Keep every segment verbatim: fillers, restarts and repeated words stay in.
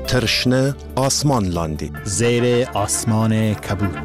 ترشنه آسمان لاندی زیر آسمان کبود.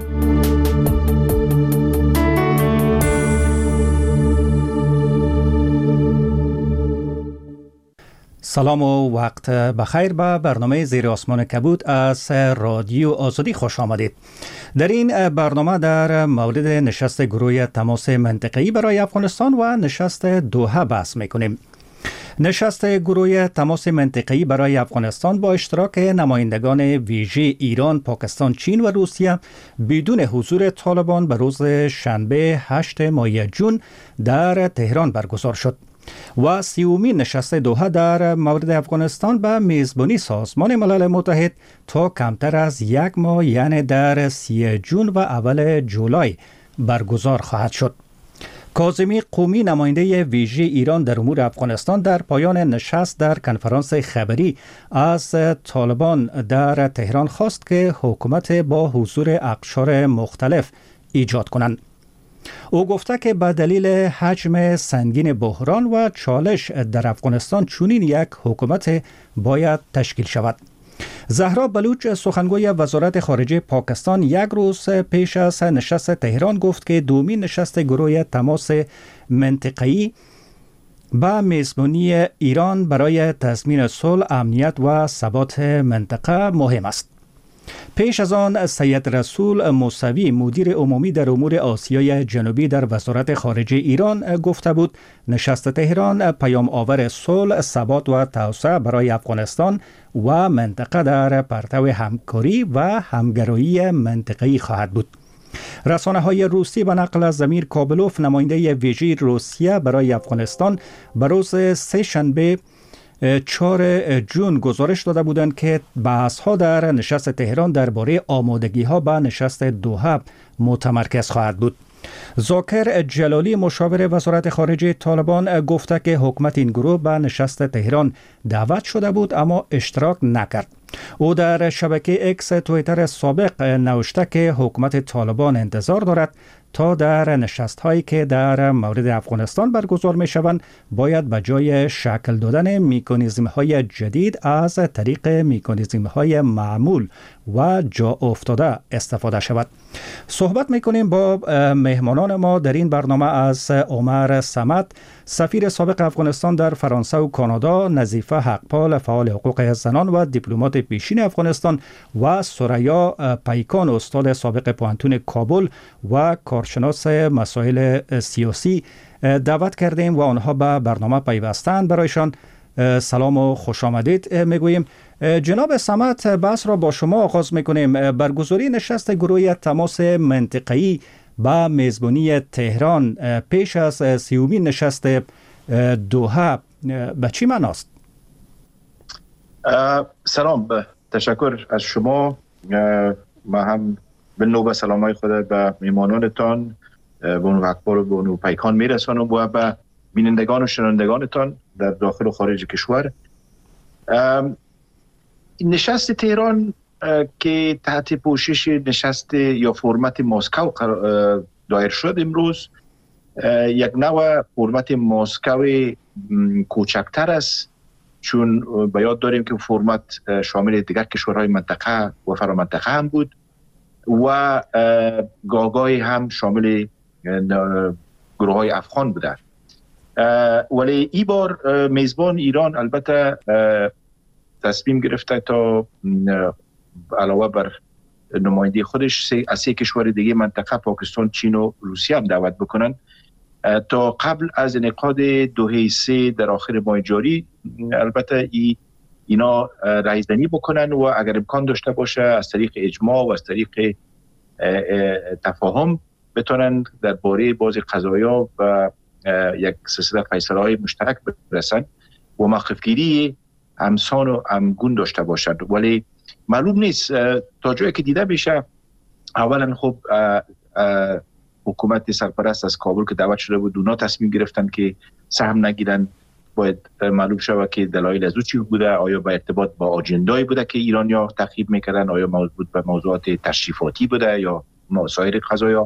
سلام و وقت بخیر به برنامه زیر آسمان کبود از رادیو آزادی خوش آمدید. در این برنامه در مورد نشست گروه تماس منطقه‌ای برای افغانستان و نشست دوحه بحث میکنیم. نشست گروه تماس منطقه‌ای برای افغانستان با اشتراک نمایندگان ویژه ایران، پاکستان، چین و روسیه بدون حضور طالبان به روز شنبه هشت ماه ژوئن در تهران برگزار شد و سیومین نشست دوحه در مورد افغانستان به میزبانی سازمان ملل متحد تا کمتر از یک ماه یعنی در سی ژوئن و اول جولای برگزار خواهد شد. کاظمی قومی نماینده ویژه ایران در امور افغانستان در پایان نشست در کنفرانس خبری از طالبان در تهران خواست که حکومت با حضور اقشار مختلف ایجاد کنند. او گفته که به دلیل حجم سنگین بحران و چالش در افغانستان چنین یک حکومت باید تشکیل شود. زهرا بلوچ سخنگوی وزارت خارجه پاکستان یک روز پیش از نشست تهران گفت که دومین نشست گروه تماس منطقه‌ای با میزبانی ایران برای تضمین صلح، امنیت و ثبات منطقه مهم است. پیش از آن سید رسول موسوی مدیر عمومی در امور آسیای جنوبی در وزارت خارجه ایران گفته بود نشست تهران پیام آور صلح، ثبات و توسعه برای افغانستان و منطقه در پرتو همکاری و همگرایی منطقه‌ای خواهد بود. رسانه های روسی به نقل از زمیر کابلوف نماینده ویژه روسیه برای افغانستان به روز سه شنبه چهارم ژوئن گزارش داده بودند که بحث ها در نشست تهران درباره آمادگی ها به نشست دوحه متمرکز خواهد بود. ذاکر جلالی مشاور وزارت خارجه طالبان گفته که حکومت این گروه به نشست تهران دعوت شده بود اما اشتراک نکرد. او در شبکه اکس توییتر سابق نوشته که حکومت طالبان انتظار دارد تا در نشست هایی که در مورد افغانستان برگزار می شوند باید به جای شکل دادن میکانیزم های جدید از طریق میکانیزم های معمول و جا افتاده استفاده شود. صحبت می کنیم با مهمانان ما در این برنامه از عمر صمد، سفیر سابق افغانستان در فرانسه و کانادا، نظیفه حقپال فعال حقوق زنان و دیپلمات پیشین افغانستان و سریا پیکان استاد سابق پوهنتون کابل و کارشناس مسائل سیاسی دعوت کردیم و آنها به برنامه پیوستند. برایشان سلام و خوش آمدید میگوییم. جناب صمد، بحث را با شما آغاز میکنیم. برگزاری نشست گروه تماس منطقه‌ای با میزبانی تهران پیش از سیومین نشست دوحه به چی معناست؟ سلام، تشکر از شما. ما هم به نوبه سلامای خود به میمانانتان بونو اکبر و بونو پیکان میرسانم و به بینندگان و شنوندگانتان در داخل و خارج کشور. نشست تهران که تحت پوشش نشست یا فرمت مسکو دایر شد امروز، یک نوع فرمت مسکو کوچکتر است، چون به یاد داریم که فرمت شامل دیگر کشورهای منطقه و فرامنطقه هم بود و گاهگاهی هم شامل گروه های افغان بوده. ولی این بار میزبان ایران البته تصمیم گرفته تا علاوه بر نماینده خودش از سه کشور دیگه منطقه پاکستان، چین و روسیه هم دعوت بکنن تا قبل از انعقاد دوحه سه در آخر ماه جاری البته ای اینا رایزنی بکنن و اگر امکان داشته باشه از طریق اجماع و از طریق تفاهم بتونن درباره بعضی قضایا و یک سلسله فیصله‌های مشترک برسن و موقف‌گیری همسان و همگون داشته باشند. ولی معلوم نیست تا جایی که دیده بشه. اولا خب حکومت سرپرست از کابل که دعوت شده بود اونا تصمیم گرفتن که سهم نگیرن. باید معلوم شود که دلایل از او چی بوده، آیا با ارتباط با آجندایی بوده که ایرانیا تعقیب میکردن، آیا موضوع به موضوعات تشریفاتی بوده یا سایر قضایا.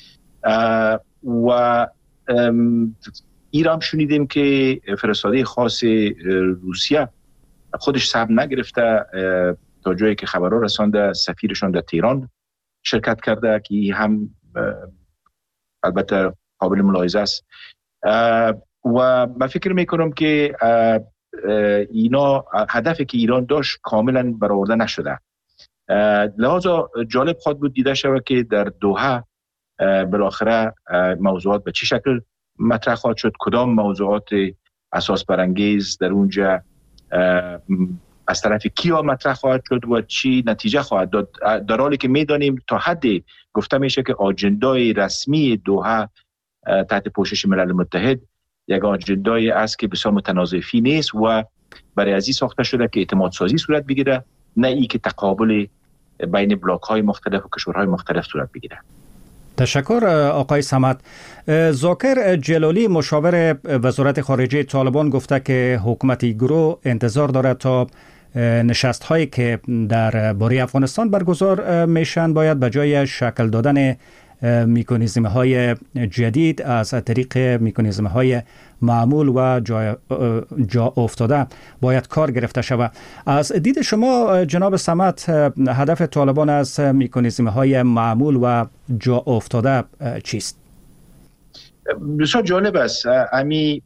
و ایران شنیدیم که فرستاده خاص روسیه خودش صبر نگرفته، تا جایی که خبرها رسانده سفیرشون در تهران شرکت کرده که هم البته قابل ملاحظه است. و من فکر میکنم که اینا هدفی که ایران داشت کاملا برآورده نشده. لحاظا جالب خود بود دیده شود که در دوحه بالاخره موضوعات به چه شکل مطرح خواهد شد، کدام موضوعات اساس برانگیز در اونجا از طرف کیا مطرح خواهد شد و چی نتیجه خواهد داد، در حالی که میدانیم تا حدی گفته میشه که آجندای رسمی دوحه تحت پوشش ملل متحد یک آجندای است که بسیار متنازعی نیست و برای ازی ساخته شده که اعتماد سازی صورت بگیره، نه ای که تقابل بین بلاک های مختلف و کشورهای مختلف صورت بگیره. تشکر آقای صمد. ذاکر جلالی مشاور وزارت خارجه طالبان گفته که حکومت گروه انتظار دارد تا نشست هایی که در باره افغانستان برگزار میشن باید به جای شکل دادن میکانیزم های جدید از طریق میکانیزم های معمول و جا, جا افتاده باید کار گرفته شود. از دید شما جناب صمد هدف طالبان از میکانیزم های معمول و جا افتاده چیست؟ بسیار جالب است. امی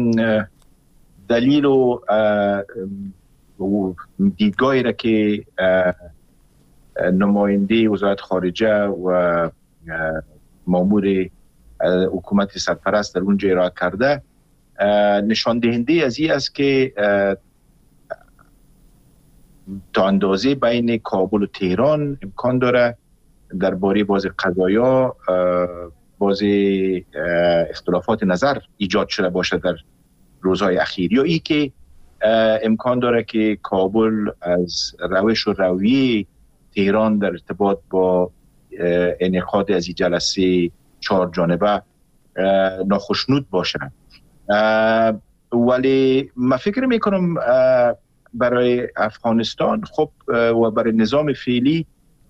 دلیل و دیدگاهی را که نماینده وزارت خارجه و مامور حکومت سرپرست در اونجا ارائه کرده نشان دهنده از این است که تا اندازه بین کابل و تهران امکان داره درباره بعضی قضایا بعضی اختلافات نظر ایجاد شده باشه در روزهای اخیر، یا ای که امکان داره که کابل از روش و رویه تهران در ارتباط با انعقاد از این جلسه چهار جانبه ناخشنود باشند. ولی من فکر میکنم برای افغانستان خب و برای نظام فعلی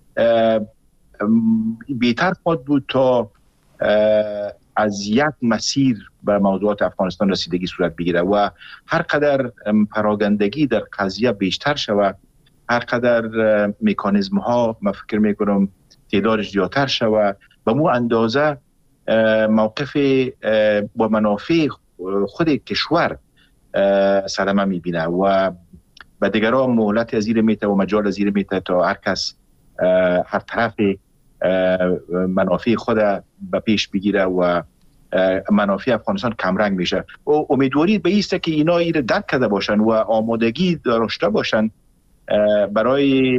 بهتر خواهد بود تا از یک مسیر به موضوعات افغانستان رسیدگی صورت بگیره و هر قدر پراگندگی در قضیه بیشتر شود، هر قدر مکانیزم ها من فکر میکنم تعدادش زیادتر شود، به مو اندازه موقف با منافع خود کشور صدمه میبینه و به دیگران مهلت از زیر میته و مجال از زیر میته تا هر کس هر طرف منافع خود به پیش بگیره و منافع افغانستان کمرنگ میشه. امیدواری به ایسته که اینا ایره درک کرده باشن و آمادگی داشته باشن برای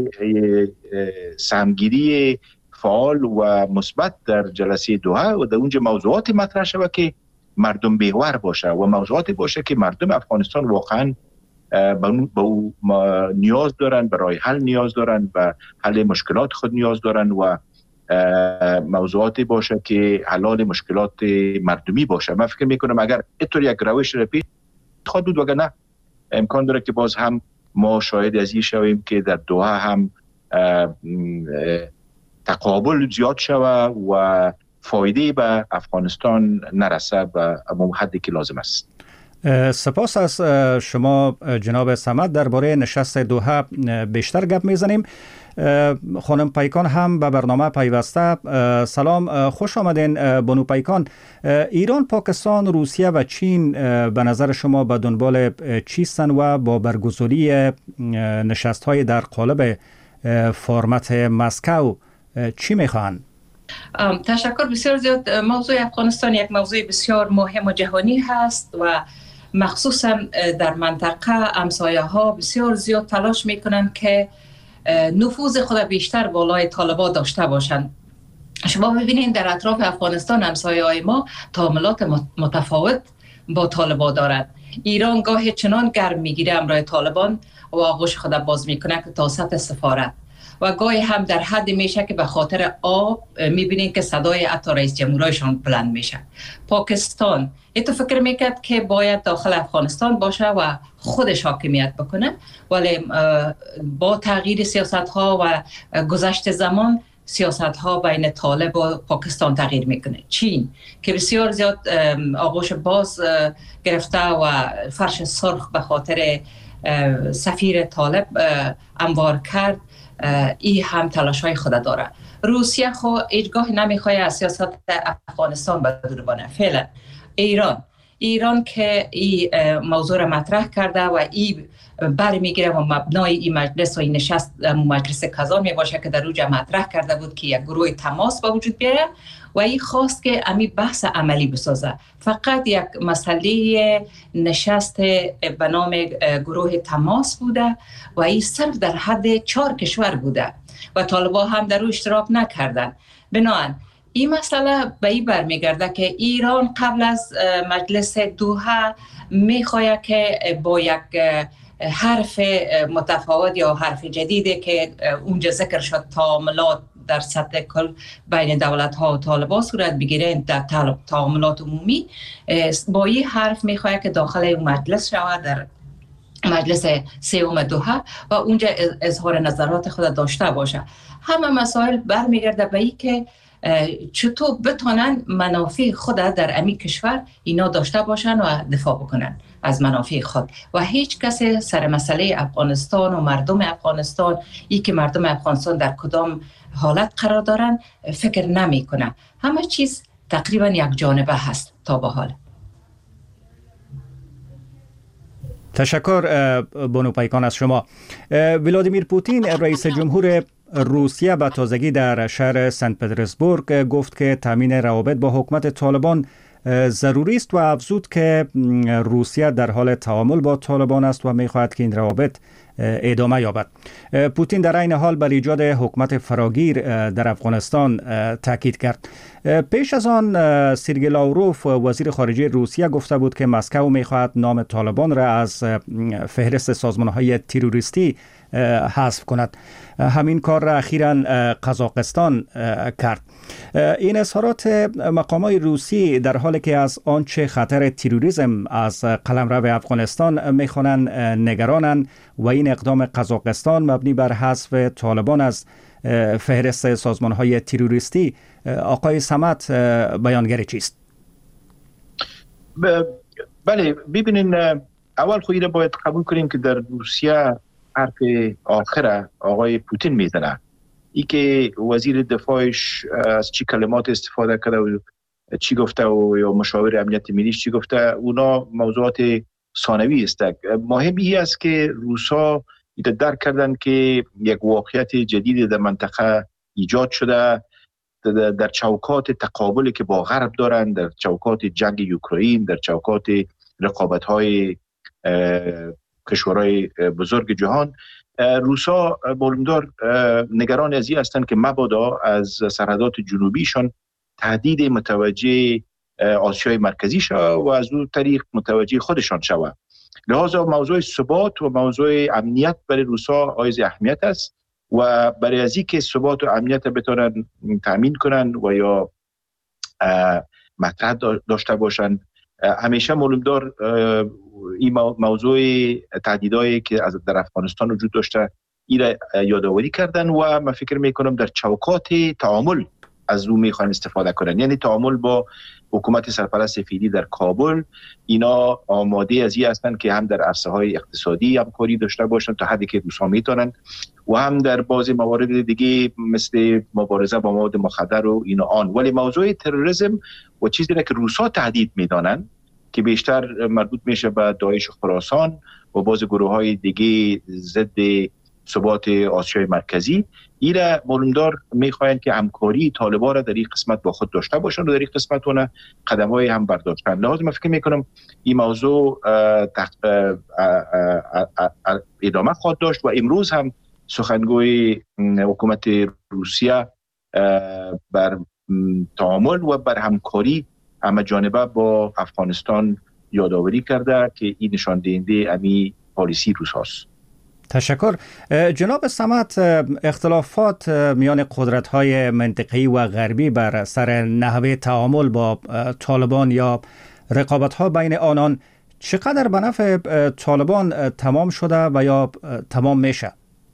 سهمگیری فعال و مثبت در جلسه دوحه و در اونجا موضوعات مطرح شود که مردم محور باشه و موضوعاتی باشه که مردم افغانستان واقعا به او نیاز دارن، برای حل نیاز دارن و حل مشکلات خود نیاز دارن و موضوعاتی باشه که حلال مشکلات مردمی باشه. من فکر میکنم اگر اینطور یک روش را پیش خواهد بود، وگرنه امکان داره که باز هم ما شاهد از این شویم که در دوحه هم تقابل زیاد شود و فایده به افغانستان نرسه به حدی که لازم است. سپاس از شما جناب صمد. درباره نشست دوحه بیشتر گپ میزنیم. خانم پیکان هم به برنامه پیوسته. سلام، خوش آمدین بانو پیکان. ایران، پاکستان، روسیه و چین به نظر شما به دنبال چیستن و با برگزاری نشست های در قالب فرمت مسکو چی میخوان؟ تشکر بسیار زیاد. موضوع افغانستان یک موضوع بسیار مهم و جهانی هست و مخصوصا در منطقه همسایه ها بسیار زیاد تلاش میکنن که نفوذ خود بیشتر بالای طالبان داشته باشند. شما ببینید در اطراف افغانستان همسایه های ما تعاملات متفاوت با طالبان دارد. ایران گاهی چنان گرم میگیره امرای طالبان و آغوش خود باز میکنه که تا سطح سفارت، و گاهی هم در حد میشه که به خاطر آب میبینید که صدای حتی رئیس جمهورشان بلند میشه. پاکستان این تو فکر میکرد که باید داخل افغانستان باشه و خودش حاکمیت بکنه، ولی با تغییر سیاست ها و گذشت زمان سیاست ها بین طالب و پاکستان تغییر میکنه. چین که بسیار زیاد آغوش باز گرفته و فرش سرخ به خاطر سفیر طالب انوار کرد، این هم تلاش های خود داره. روسیه خو هیچگاه نمیخواد از سیاست افغانستان به دور بانه. فعلا ایران ایران که این موضوع را مطرح کرده و این برمیگیره و مبنای این مجلس و این نشست مجلس کازان می باشه که در اوجا مطرح کرده بود که یک گروه تماس به وجود بیاره و این خواست که امی بحث عملی بسازه. فقط یک مسئله نشست به نام گروه تماس بوده و این صرف در حد چهار کشور بوده و طالبان هم در او اشتراک نکردن. بنابراین این مسئله به این برمیگرده که ایران قبل از مجلس دوحه میخواهد که با یک حرف متفاوت یا حرف جدیدی که اونجا ذکر شد تعاملات در سطح کل بین دولت ها و طالبان صورت بگیره در تعاملات عمومی، با این حرف میخواهد که داخل مجلس شود در مجلس سوم دوحه و اونجا اظهار نظرات خود داشته باشه. همه مسائل برمیگرده به این که چطور بتونن منافع خود در امی کشور اینا داشته باشن و دفاع بکنن از منافع خود و هیچ کسی سر مسئله افغانستان و مردم افغانستان، ای که مردم افغانستان در کدام حالت قرار دارن فکر نمی کنن. همه چیز تقریبا یک جانبه هست تا به حال. تشکر بانو پیکان از شما. ولادیمیر پوتین رئیس جمهور روسیه به تازگی در شهر سنت پترزبورگ گفت که تامین روابط با حکومت طالبان ضروری است و افزود که روسیه در حال تعامل با طالبان است و می‌خواهد که این روابط ادامه یابد. پوتین در این حال بر ایجاد حکومت فراگیر در افغانستان تاکید کرد. پیش از آن سرگئی لاوروف وزیر خارجه روسیه گفته بود که مسکو می‌خواهد نام طالبان را از فهرست سازمان‌های تروریستی حذف کند. همین کار را اخیراً قزاقستان کرد. این اظهارات مقامات روسی در حالی که از آنچه خطر تروریسم از قلمرو افغانستان می‌خوانند نگرانند و این اقدام قزاقستان مبنی بر حذف طالبان از فهرست سازمان‌های تروریستی. آقای صمد بیانگر چیست؟ بله، ببینین اول خو اینو باید قبول کنیم که در روسیه حرف آخره آقای پوتین میزنه. ای که وزیر دفاعش از چی کلمات استفاده کرده و چی گفته و یا مشاور امنیت ملیش چی گفته، اونا موضوعات ثانوی است. مهم این است که روسا درک کردن که یک واقعیت جدید در منطقه ایجاد شده، در چوکات تقابلی که با غرب دارن، در چوکات جنگ اوکراین، در چوکات رقابت‌های کشورهای بزرگ جهان. روسا معلومدار نگران از این هستند که مبادا از سرحدات جنوبیشان تهدید متوجه آسیای مرکزی شود و از اون طریق متوجه خودشان شود. لذا موضوع ثبات و موضوع امنیت برای روسا حائز اهمیت است و برای از این که ثبات و امنیت بتونن تامین کنن و یا مطرح داشته باشن، همیشه معلومدار این موضوع تهدیدایی که از در افغانستان وجود داشته این را یادآوری کردن و من فکر میکنم در چوکات تعامل از اون میخوان استفاده کنن، یعنی تعامل با حکومت سرپرست فعلی در کابل. اینا آماده از این هستند که هم در عرصه های اقتصادی همکاری داشته باشن تا حدی که روسا میتونن و هم در بعضی موارد دیگه مثل مبارزه با مواد مخدر و اینا آن. ولی موضوع تروریسم و چیزی را که روسا تهدید میدانن که بیشتر مربوط میشه به داعش خراسان و باز گروه های دیگه ضد ثبات آسیای مرکزی، این را معلومدار میخواین که همکاری طالبان را در این قسمت با خود داشته باشن و در این قسمت اون قدم های هم برداشتن. لازم فکر میکنم این موضوع ادامه خواهد داشت و امروز هم سخنگوی حکومت روسیه بر تعامل و بر همکاری همه جانبه با افغانستان یادآوری کرده که این نشان دهنده امی پالیسی روس هاست. تشکر. جناب صمد، اختلافات میان قدرت‌های منطقه‌ای و غربی بر سر نحوه تعامل با طالبان یا رقابت‌ها بین آنان چقدر به نفع طالبان تمام شده و یا تمام میشه؟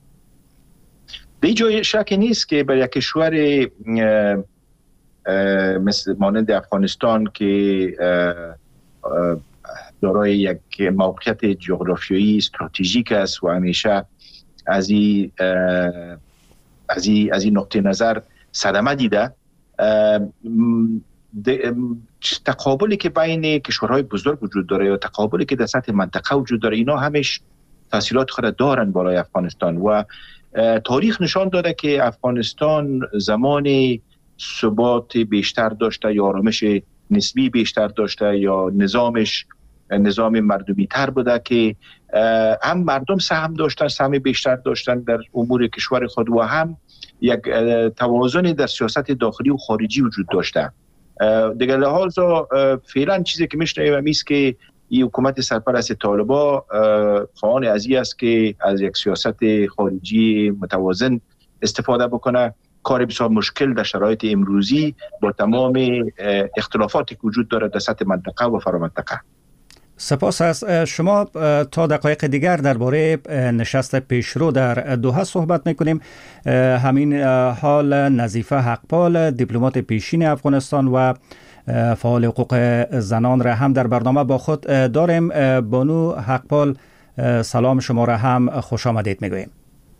به جای شک نیست که برای یک کشور مثل مانند افغانستان که دارای یک موقعیت جغرافیایی استراتژیک است و همیشه از این از این از این نقطه نظر صدمه دیده. تقابلی که بین کشورهای بزرگ وجود داره یا تقابلی که در سطح منطقه وجود داره، اینا همش تاثیرات خود دارن برای افغانستان و تاریخ نشان داده که افغانستان زمان ثبات بیشتر داشته یا آرامش نسبی بیشتر داشته یا نظامش نظام مردمی تر بوده که هم مردم سهم داشتن، سهم بیشتر داشتن در امور کشور خود و هم یک توازن در سیاست داخلی و خارجی وجود داشته. دیگر لحاظا فعلا چیزی که میشنویم همیست که این حکومت سرپرست طالبان خواهان از این است که از یک سیاست خارجی متوازن استفاده بکنه. کار بسیار مشکل در شرایط امروزی با تمام اختلافاتی که وجود داره در سطح منطقه و فرامنطقه. سپاس از شما. تا دقایق دیگر درباره نشست پیشرو در دوحه صحبت میکنیم. همین حال نظیفه حقپال، دیپلمات پیشین افغانستان و فعال حقوق زنان را هم در برنامه با خود داریم. بانو حقپال، سلام شما را هم خوش آمدید میگوییم.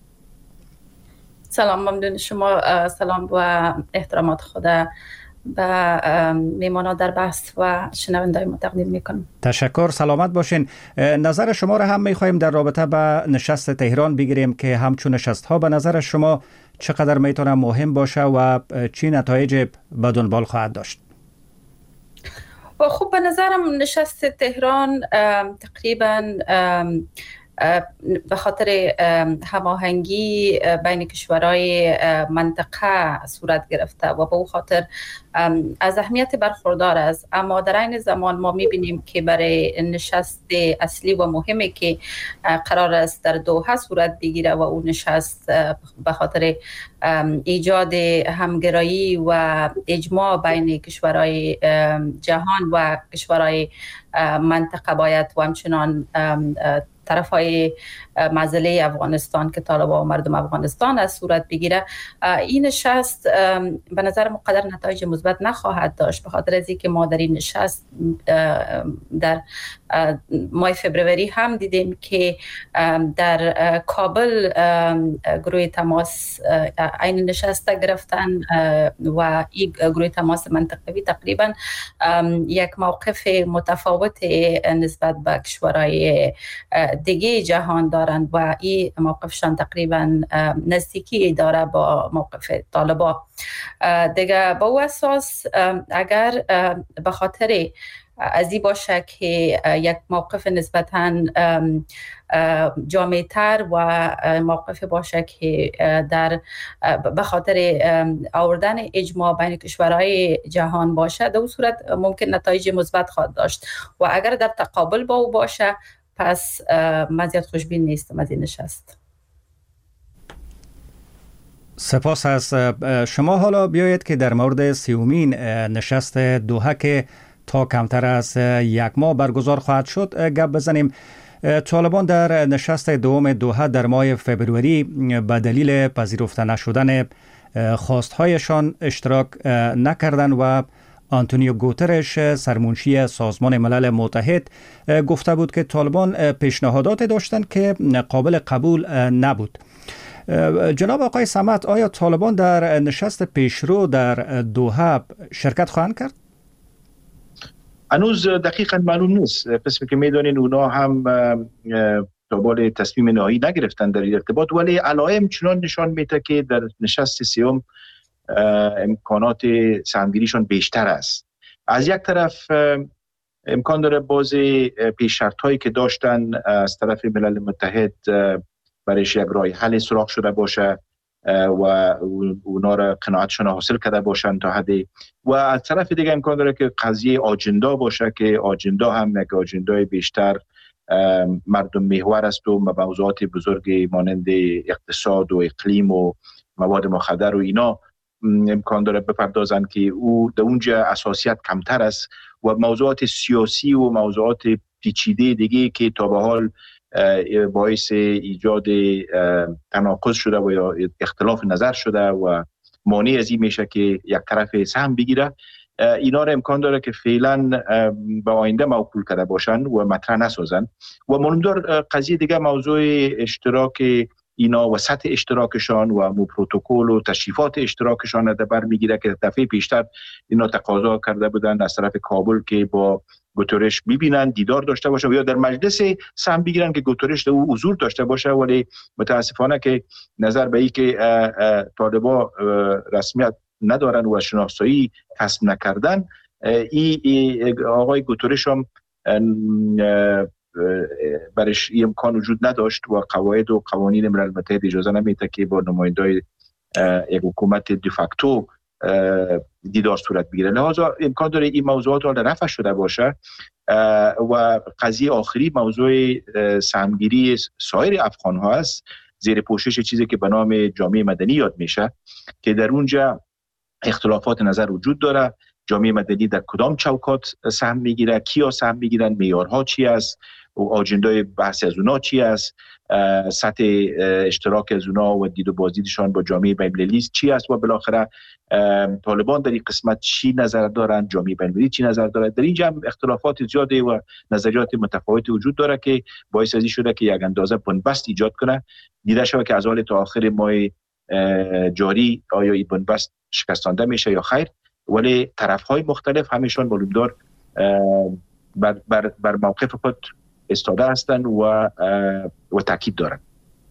سلام، ممنون شما. سلام و احترامات خدا به میمانان در بحث و شنوندای ما تقدیم میکنم. تشکر، سلامت باشین. نظر شما را هم میخواهیم در رابطه به نشست تهران بگیریم که همچون نشست ها به نظر شما چقدر میتونه مهم باشه و چی نتایج به دنبال خواهد داشت؟ خب به نظرم نشست تهران تقریبا به خاطر هماهنگی بین کشورهای منطقه صورت گرفته و به او خاطر از اهمیت برخوردار است. اما در این زمان ما میبینیم که برای نشست اصلی و مهمی که قرار است در دوحه صورت بگیره و اون نشست به خاطر ایجاد همگرایی و اجماع بین کشورهای جهان و کشورهای منطقه باید و همچنان طرفای معضله افغانستان که طالبان و مردم افغانستان از صورت بگیره. این نشست به نظر مقدر نتایج مثبت نخواهد داشت، به خاطر از اینکه ما در این نشست در ماه فبروری هم دیدیم که در کابل گروه تماس این نشست گرفتن و این گروه تماس منطقوی تقریبا یک موقف متفاوت نسبت به کشورهای دیگه جهان دارند و این موقفشان تقریبا نزدیکی داره با موقف طالبان. دیگه با او اساس اگر به خاطر از این باشه که یک موقف نسبتاً جامع‌تر و موقف باشه که در به خاطر آوردن اجماع بین کشورهای جهان باشه، در اون صورت ممکن نتایج مثبت خواهد داشت و اگر در تقابل با او باشه پس من زیاد خوشبین نیستم از این نشست. سپاس از شما. حالا بیایید که در مورد سیومین نشست دوحه که تا کمتر از یک ماه برگزار خواهد شد گپ بزنیم. طالبان در نشست دوم دوحه در ماه فبروری به دلیل پذیرفته نشدن خواستهایشان اشتراک نکردند و آنتونیو گوترش سرمنشی سازمان ملل متحد گفته بود که طالبان پیشنهادات داشتند که قابل قبول نبود. جناب آقای صمد، آیا طالبان در نشست پیشرو در دوحه شرکت خواهند کرد؟ هنوز دقیقاً معلوم نیست. قسمی که میدونین اونا هم دنبال تصمیم نهایی نگرفتن در این ارتباط، ولی علائم چنان نشان میده که در نشست سیوم امکانات سهمگیریشان بیشتر است. از یک طرف امکان داره باز پیش شرط هایی که داشتن از طرف ملل متحد برایش یک راه حل سراغ شده باشه و اونا را قناعتشان حاصل کرده باشن تا حدی، و از طرف دیگه امکان داره که قضیه آجندا باشه که آجندا هم یک آجندای بیشتر مردم محور است و موضوعات بزرگ مانند اقتصاد و اقلیم و مواد مخدر و اینا امکان داره بپردازن که او در اونجا اساسیت کمتر است و موضوعات سیاسی و موضوعات پیچیده دیگه که تا به حال باعث ایجاد تناقض شده و یا اختلاف نظر شده و مانع از این میشه که یک طرف سهم بگیره. اینا را امکان داره که فعلا به آینده موکول کرده باشن و مطرح نسازن. و مهمتر قضیه دیگه موضوع اشتراک اینا و سطح اشتراکشان و مو پروتکل و تشریفات اشتراکشان در بر میگیره که دفعه پیشتر اینا تقاضا کرده بودن از طرف کابل که با گوترش ببینن، دیدار داشته باشه و یا در مجلس سهم بگیرن که گوترش در او حضور داشته باشه. ولی متاسفانه که نظر به این که طالبا رسمیت ندارن و شناسایی کسب نکردن، ای, ای آقای گوترش هم برش امکان وجود نداشت و قواعد و قوانین ملل متحد اجازه نمیده که با نمایندای یک حکومت دیفاکتو دیدار صورت بگیره. لحاظا امکان داره این موضوعات را رفع شده باشه. و قضیه آخری موضوع سهمگیری سایر افغان ها است زیر پوشش چیزی که به نام جامعه مدنی یاد میشه که در اونجا اختلافات نظر وجود داره. جامعه مدنی در کدام چوکات سهم میگیره، کیا سهم میگیرن، معیارها چی است و آجندای بحث از اونا چی است، سطح اشتراک از اونا و دید و بازدیدشان با جامعه بین‌المللی چی است و بالاخره طالبان در این قسمت چی نظر دارن، جامعه بین‌المللی چی نظر داره. در اینجا اختلافات زیاده و نظریات متفاوت وجود داره که باعث ازی شده که یک اندازه بنبست ایجاد کنه. دیده شده که از اول تا آخر ماه جاری آیا این بنبست شکستانده میشه یا خیر، ولی طرف‌های مختلف همیشون معلومدار بر, بر, بر موقف خود استاده هستند و و تاکید دارند.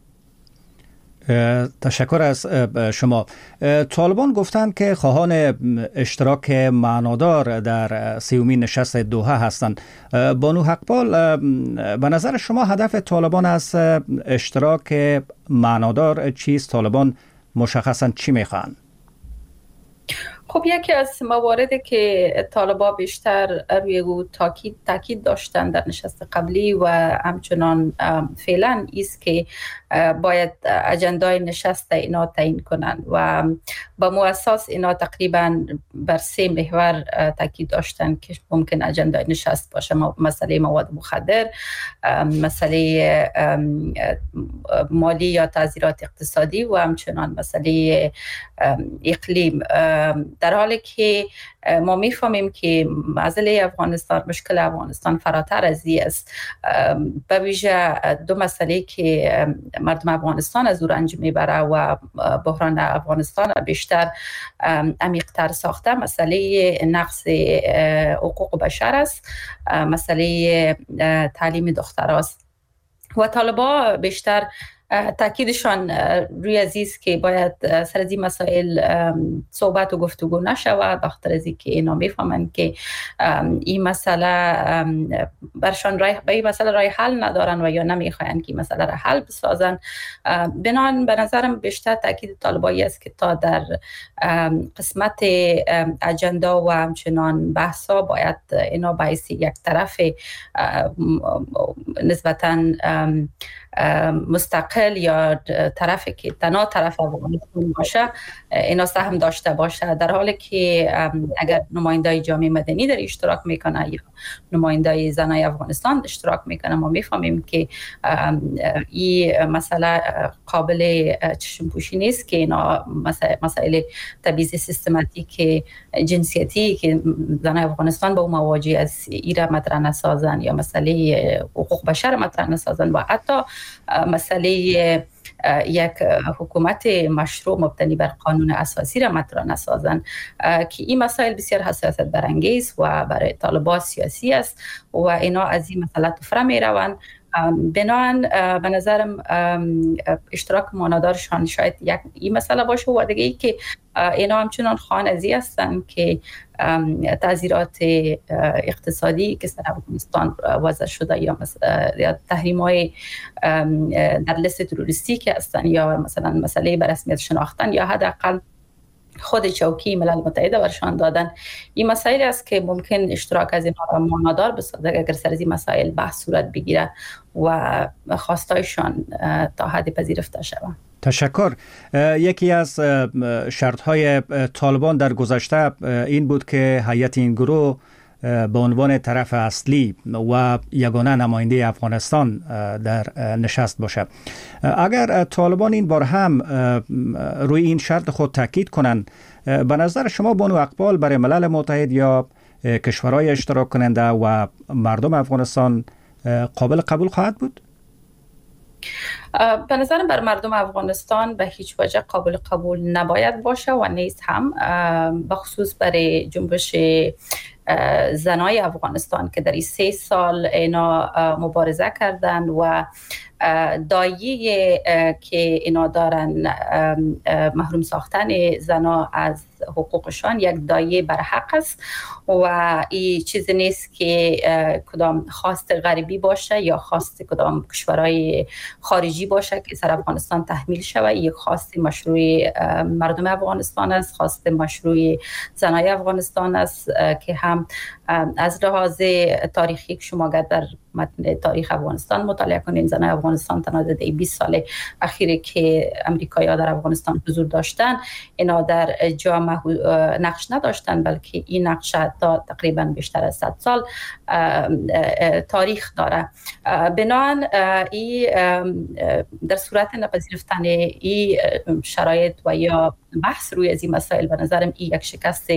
تشکر از شما. طالبان گفتند که خواهان اشتراک معنادار در سیومین نشست دوحه هستند. بانو حقپال، به نظر شما هدف طالبان از اشتراک معنادار چیست؟ طالبان مشخصاً چی میخوان؟ خب یکی از مواردی که طالبان بیشتر روی او تاکید تاکید داشتن در نشست قبلی و همچنان فعلا است که باید اجندای نشست اینا تعیین کنند و با مو اساس اینا تقریبا بر سه محور تاکید داشتن که ممکن اجندای نشست باشه: مسئله مواد مخدر، مسئله مالی یا تعزیرات اقتصادی و همچنان مسئله اقلیم. در حالی که ما میفهمیم که مسئله افغانستان، مشکل افغانستان فراتر از این است. به ویژه دو مسئله که مردم افغانستان از او رنج میبره و بحران افغانستان بیشتر عمیق‌تر ساخته، مسئله نقض حقوق بشر است، مسئله تعلیم دختراست و طالبان بیشتر تاکیدشان روی عزیز که باید سر از این مسائل صحبت و گفتگو نشود، بخاطر از اینکه اینا میفهمند که این مسئله برشان رای به این مسئله رای حل ندارن و یا نمیخواین که مسئله را حل بسازن. بنابراین به نظرم بیشتر تاکید طالبایی است که تا در قسمت اجندا و همچنان بحثا باید اینا باعث یک طرف نسبتاً مستقل یا طرفی که تنها طرف افغانستان باشه اینا سهم داشته باشه، در حالی که اگر نمایندای جامعه مدنی در اشتراک میکنه یا نمایندای زنای افغانستان اشتراک میکنه، ما میفهمیم که این مسئله قابل چشم پوشی نیست که اینا مسائل تبعیض سیستماتیک جنسیتی که زنای افغانستان با مواجه از ایره مطرح نسازن یا مسئله حقوق بشر مطرح نسازن و حتی مسئله یک حکومت مشروع مبتنی بر قانون اساسی را مطرح نسازن، که این مسائل بسیار حساسیت برانگیز و برای طالبان سیاسی است و اینا از این مسئله تفره می روند. بنابراین به نظرم اشتراک معنادارشان شاید یک این مسئله باشه و دیگه ای که اینا همچنان خانزی هستن که تعزیرات اقتصادی که سر افغانستان وضع شده یا یا تحریم‌های در لیست تروریستی که هستن یا مثلا مسئله به رسمیت شناختن یا حداقل خود چوکی ملل متحد برشان دادن، این مسائلی است که ممکن اشتراک از اینها را معنادار بسازه اگر سر از این مسائل بحث صورت بگیره و خواستایشان تا حدی پذیرفته شود. تشکر. یکی از شرط‌های طالبان در گذشته این بود که هیئت این گروه به عنوان طرف اصلی و یگانه نماینده افغانستان در نشست باشه. اگر طالبان این بار هم روی این شرط خود تاکید کنند، به نظر شما بانو اقبال برای ملل متحد یا کشورهای اشتراک کننده و مردم افغانستان قابل قبول خواهد بود؟ به نظرم بر مردم افغانستان به هیچ وجه قابل قبول نباید باشه و نیست هم، بخصوص برای جنبش زنای افغانستان که در این سه سال اینا مبارزه کردن و دایه که اینا دارن محروم ساختن زنا از حقوقشان یک دایه برحق است و این چیزی نیست که کدام خواست غربی باشه یا خواست کدام کشورهای خارجی باشه که سر افغانستان تحمیل شود. یک خواست مشروع مردم افغانستان است، خواست مشروع زنای افغانستان است که هم از لحاظ تاریخی که شما اگر در متن تاریخ افغانستان مطالعه کنین، زنای افغانستان تنها در بیست سال اخیری که امریکایی‌ها در افغانستان حضور داشتن اینا در جا نقش نداشتن، بلکه این نقش تا تقریبا بیشتر از صد سال تاریخ داره. بنابراین این در صورت نپذیرفتن این شرایط و یا بحث روی از این مسائل، به نظرم این یک شکست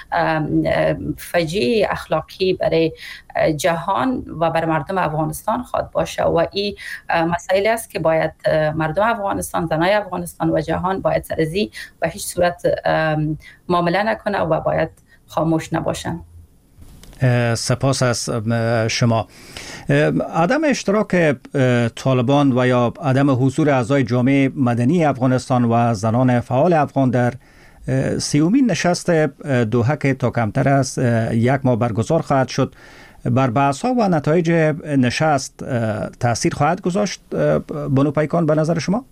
فجیع اخلاقی برای جهان و برای مردم افغانستان خواهد باشه و این مسائلی است که باید مردم افغانستان، زنای افغانستان و جهان باید سر ازی و هیچ صورت معامله نکنه و باید خاموش نباشن. سپاس از شما. عدم اشتراک طالبان و یا عدم حضور اعضای جامعه مدنی افغانستان و زنان فعال افغان در سیومین نشست دوحه که تا کمتر از یک ماه برگزار خواهد شد بر بحث‌ها و نتایج نشست تأثیر خواهد گذاشت بانو پیکان به نظر شما؟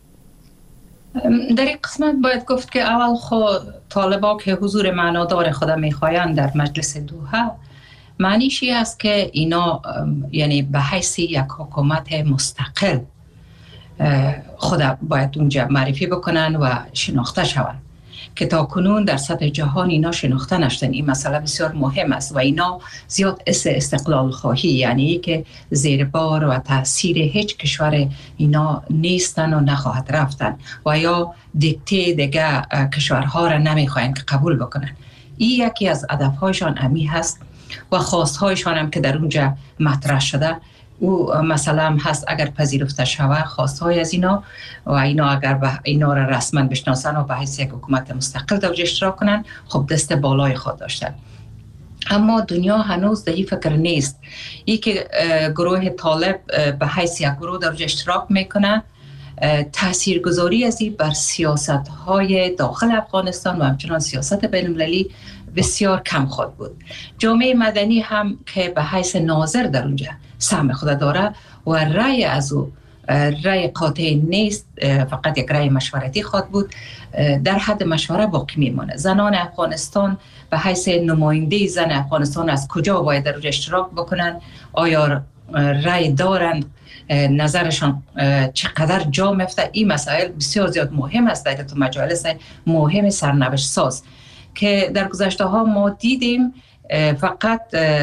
در این قسمت باید گفت که اول خود طالبا که حضور معنادار خود میخواهند در مجلس دوحه، معنیش این است که اینا یعنی به حیث یک حکومت مستقل خود باید اونجا معرفی بکنن و شناخته شوند که تا کنون در سطح جهان اینا شناخته نشدن. این مسئله بسیار مهم است و اینا زیاد اس استقلال خواهی، یعنی که زیر بار و تاثیر هیچ کشور اینا نیستن و نخواهد رفتن و یا دیکته دیگه کشورها را نمیخواین که قبول بکنن. این یکی از هدفهایشان امی هست و خواستهایشان هم که در اونجا مطرح شده. او مثلا هم هست اگر پذیرفته شود خواستهای از اینا و اینا اگر به اینا را رسما بشناسن و به حیث یک حکومت مستقل در اشتراک کنن، خب دست بالای خود داشتن. اما دنیا هنوز در این فکر نیست. ای که گروه طالب به حیث یک گروه در اشتراک میکنه، تاثیرگذاری از این بر سیاست های داخل افغانستان و همچنان سیاست بین المللی بسیار کم خود بود. جامعه مدنی هم که به حیث ناظر در اونجا سهم خود داره و رأی از او رأی قاطع نیست، فقط یک رأی مشورتی خود بود، در حد مشوره باقی میمانه. زنان افغانستان به حیث نماینده زن افغانستان از کجا باید در اونجا اشتراک بکنن، آیا رأی دارند، نظرشان چقدر جا میفته. این مسائل بسیار زیاد مهم است در تو مجالس مهم سرنوشت ساز که در گذشته ها ما دیدیم فقط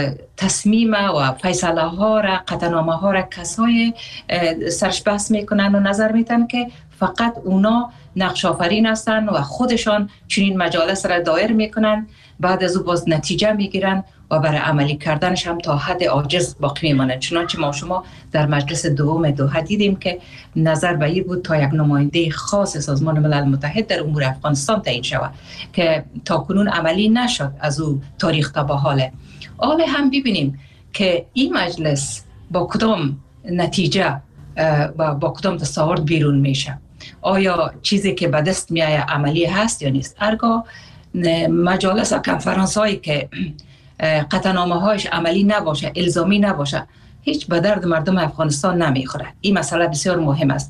تصمیم و فیصله ها را، قطعنامه ها را کسای سرش بحث میکنن و نظر میتن که فقط اونا نقش آفرین هستن و خودشان چنین مجالس را دایر میکنن، بعد از او باز نتیجه میگیرن و برای عملی کردنش هم تا حد عاجز باقی میمانند. چنانچه ما شما در مجلس دوم دوحه دیدیم که نظر به این بود تا یک نماینده خاص سازمان ملل متحد در امور افغانستان تعیین شود که تا کنون عملی نشد. از او تاریخ تا به حال حال هم ببینیم که این مجلس با کدام نتیجه و با کدام تصاورد بیرون میشه. آیا چیزی که به دست میایه عملی هست یا نیست؟ هرگاه مجالس و کنفرانس هایی که قطعنامه هایش عملی نباشه، الزامی نباشه، هیچ به درد مردم افغانستان نمیخوره. این مسئله بسیار مهم است.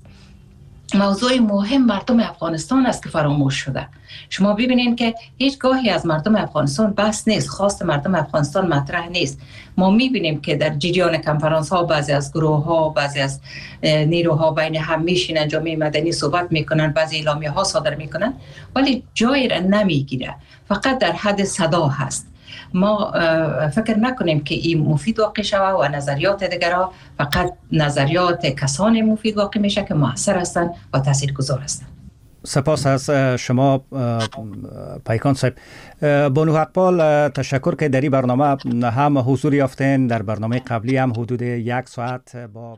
موضوع مهم مردم افغانستان است که فراموش شده. شما ببینید که هیچ گاهی از مردم افغانستان بحث نیست، خواست مردم افغانستان مطرح نیست. ما میبینیم که در جریان کنفرانس ها بعضی از گروه ها، بعضی از نیروها بین هم میشینن، جامعه مدنی صحبت میکنن، بعضی اعلامیه ها صادر میکنن، ولی جایی را نمیگیره، فقط در حد صدا هست. ما فکر نکنیم که این مفید واقع شود و نظریات دیگرها فقط نظریات کسان مفید واقع میشه که موثر هستند و تاثیرگذار هستند. سپاس از شما پیکان صاحب. بانو حقپال، تشکر که در این برنامه هم حضور یافتین. در برنامه قبلی هم حدود یک ساعت با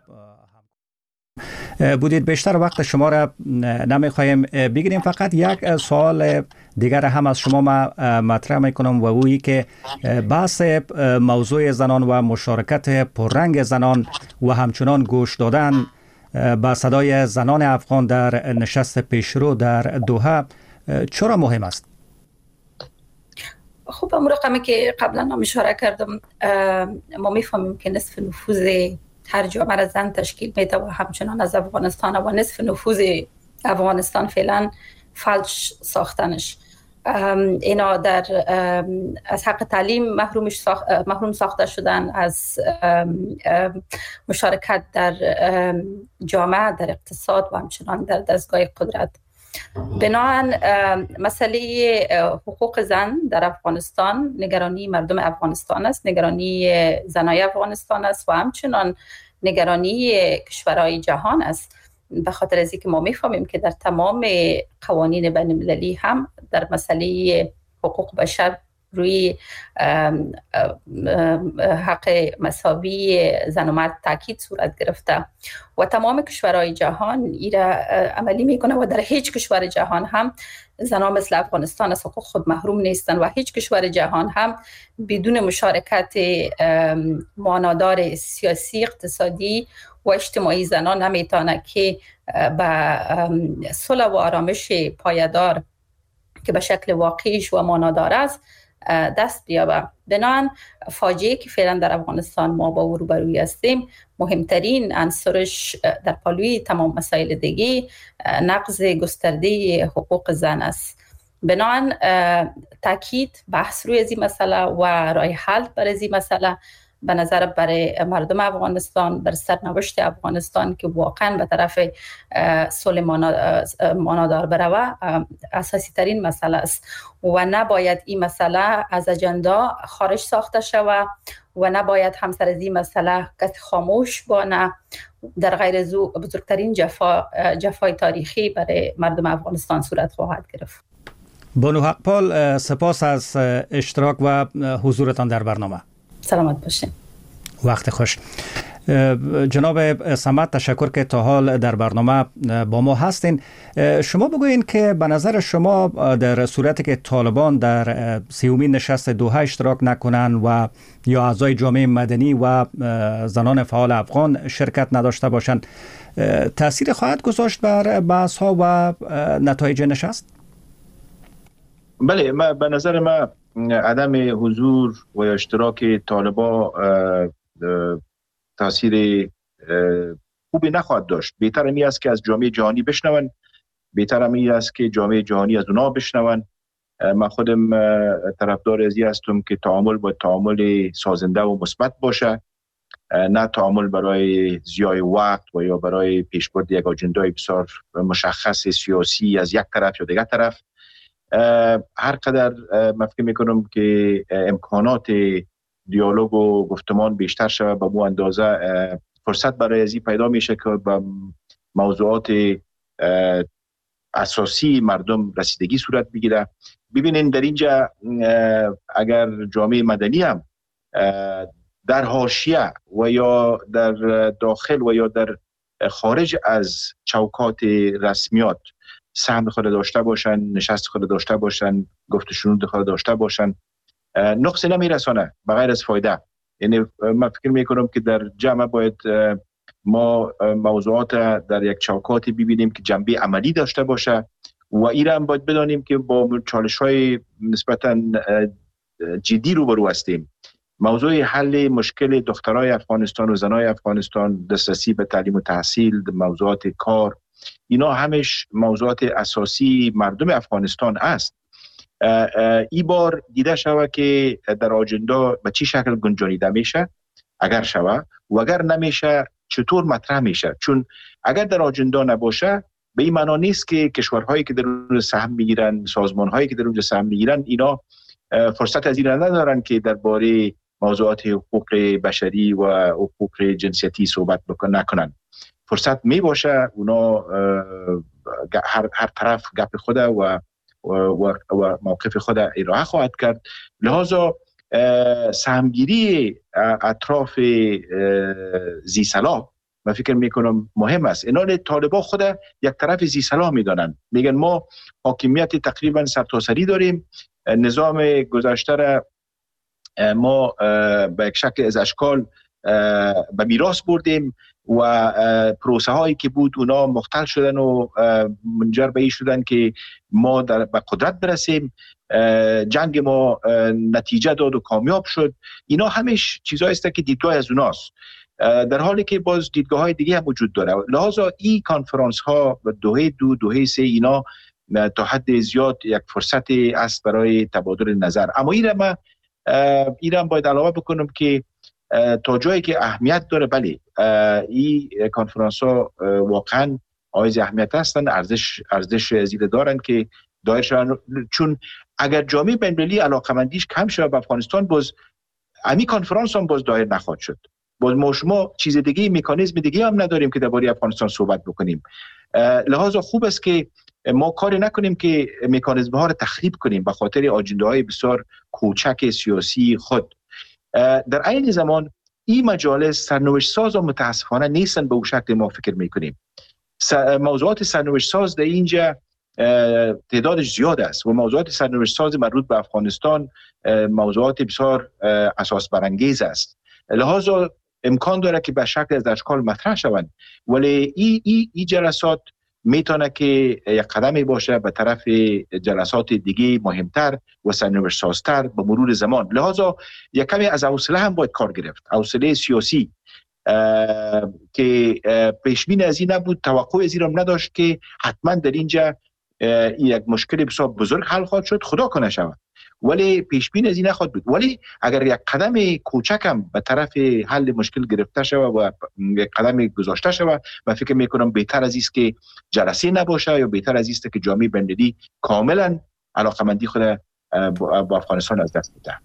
بودید. بیشتر وقت شما را نمیخوایم بگیریم. فقط یک سوال دیگر هم از شما مطرح میکنم و اویی که بحث موضوع زنان و مشارکت پررنگ زنان و همچنان گوش دادن با صدای زنان افغان در نشست پیشرو در دوحه چرا مهم است؟ خب اون رقمی که قبلا هم اشاره کردم، ما میفهمیم که نصف نفوذ هر جامعه را زن تشکیل میده و همچنان از افغانستان و نصف نفوذ افغانستان فعلا فلج ساختنش. اینا در از حق تعلیم محرومش ساخت، محروم ساخته شدن، از مشارکت در جامعه، در اقتصاد و همچنان در دستگاه قدرت. بنابراین مسئله حقوق زن در افغانستان نگرانی مردم افغانستان است، نگرانی زنای افغانستان است و همچنان نگرانی کشورهای جهان است. به خاطر از اینکه ما میفهمیم که در تمام قوانین بین المللی هم در مسئله حقوق بشر روی حق مساوی زن و مرد تاکید صورت گرفته و تمام کشورهای جهان ایرا عملی میکنه و در هیچ کشور جهان هم زنان مثل افغانستان از حقوق خود محروم نیستن و هیچ کشور جهان هم بدون مشارکت معنادار سیاسی، اقتصادی و اجتماعی زنان نمیتونه که به صلح و آرامش پایدار که به شکل واقعیش و معنادار است دست بیابه. بنابراین فاجعه که فعلا در افغانستان ما با او روبروی هستیم، مهمترین عنصرش در پالوی تمام مسائل دیگه نقض گسترده حقوق زن است. بنابراین تاکید بحث روی از این مسئله و راه حل برای از این مسئله به نظر برای مردم افغانستان، بر سرنوشت افغانستان که واقعا به طرف صلح معنادار بروه اساسی ترین مسئله است و نباید این مسئله از اجندا خارج ساخته شود و نباید همسر از این مسئله کسی خاموش بانه. در غیر از او بزرگترین جفا جفای تاریخی برای مردم افغانستان صورت خواهد گرفت. بانو حقپال، سپاس از اشتراک و حضورتان در برنامه. سلامت باشین. وقت خوش. جناب صمد، تشکر که تا حال در برنامه با ما هستین. شما بگوین که به نظر شما در صورتی که طالبان در سیومین نشست دوحه اشتراک نکنن و یا اعضای جامعه مدنی و زنان فعال افغان شرکت نداشته باشند، تأثیر خواهد گذاشت بر بحث ها و نتایج نشست؟ بله، ما به نظر ما عدم حضور و اشتراک طالبان تاثیر خوبی نخواهد داشت. بهتر می است که از جامعه جهانی بشنون، بهتر می است که جامعه جهانی از اونا بشنون. من خودم طرفدار ازی هستم که تعامل با تعامل سازنده و مثبت باشه، نه تعامل برای ضیاع وقت و یا برای پیشبرد یک آجندای بسیار مشخص سیاسی از یک طرف یا دیگر طرف. هر قدر من فکر میکنم که امکانات دیالوگ و گفتمان بیشتر شود، به مو اندازه فرصت برای ازی پیدا میشه که به موضوعات اساسی مردم رسیدگی صورت بگیره. ببینین در اینجا اگر جامعه مدنی هم در حاشیه و یا در داخل و یا در خارج از چوکات رسمیات سهم خود داشته باشن، نشست خود داشته باشن، گفت شنود خود داشته باشن، نقصی نمیرسانه بغیر از فایده. یعنی من فکر میکنم که در جمع باید ما موضوعات در یک چوکاتی ببینیم که جنبه عملی داشته باشه و این هم باید بدانیم که با چالش های نسبتا جدی روبرو هستیم. موضوع حل مشکل دخترای افغانستان و زنای افغانستان، دسترسی به تعلیم و تحصیل، موضوعات کار، اینا همش موضوعات اساسی مردم افغانستان است. ای بار دیده شود که در آجندا به چی شکل گنجانیده میشه، اگر شود و اگر نمیشه چطور مطرح میشه. چون اگر در آجندا نباشه به این معنا نیست که کشورهایی که در اون سهم میگیرن، سازمانهایی که در اونجا سهم میگیرن، اینا فرصت از این ندارن که درباره موضوعات حقوق بشری و حقوق جنسیتی صحبت بکنن نکنن. فرصت می باشه اونا هر هر طرف گپ خود و و و موقف خود ارائه خواهد کرد. لذا سهمگیری اطراف ذی صلاح من فکر میکنم مهم است. اینا طالبان خود یک طرف ذی صلاح میدانند، میگن ما حاکمیت تقریبا سرتاسری داریم، نظام گذشته را ما به یک شکل از اشکال به میراث بردیم و پروسه هایی که بود اونا مختل شدن و منجر به این شدن که ما در به قدرت برسیم. جنگ ما نتیجه داد و کامیاب شد. اینا همش چیزایی است که دیدگاه از اوناست، در حالی که باز دیدگاه های دیگه هم وجود داره. لذا این کانفرانس ها و دوحه دو دوحه سه اینا تا حد زیاد یک فرصت است برای تبادل نظر. اما این ما این هم باید علاوه بکنم که تا جایی که اهمیت داره، بله این کانفرانس ها واقعا حائز اهمیت هستند، ارزش ارزش زیاده دارند که دایر شوند، چون اگر جامعه بین‌المللی علاقمندیش کم شود به افغانستان، باز امی کانفرانس هم باز دایر نخواهد شد. باز ما شما چیز دیگه، مکانیزم دیگه هم نداریم که درباره افغانستان صحبت بکنیم. لذا خوب است که ما کاری نکنیم که مکانیزم ها رو تخریب کنیم به خاطر آجنده های بسیار کوچک سیاسی خود. در عین زمان این مجالس سرنوشت ساز و متاسفانه نیستن به اون شکل ما فکر میکنیم. موضوعات سرنوشت ساز در اینجا تعدادش زیاد است و موضوعات سرنوشت ساز مربوط به افغانستان موضوعات بسیار اساس برانگیز است. لذا امکان داره که به شکل از اشکال مطرح شوند، ولی این ای, ای جلسات میتونه که یک قدمی باشه به طرف جلسات دیگه مهمتر و سرنوشت سازتر به مرور زمان. لذا یک کمی از حوصله هم باید کار گرفت، حوصله سیاسی که پیشبین از این نبود، توقع از این هم نداشت که حتما در اینجا یک مشکل بسیار بزرگ حل خواهد شد، خدا کنه شود، ولی پیشبین از این نخواهد بود. ولی اگر یک قدم کوچکم به طرف حل مشکل گرفته شود و یک قدم گذاشته شود، من فکر میکنم بهتر از است که جلسه نباشه، یا بهتر از است که جامعه بین‌المللی کاملا علاقمندی خود با افغانستان از دست بده.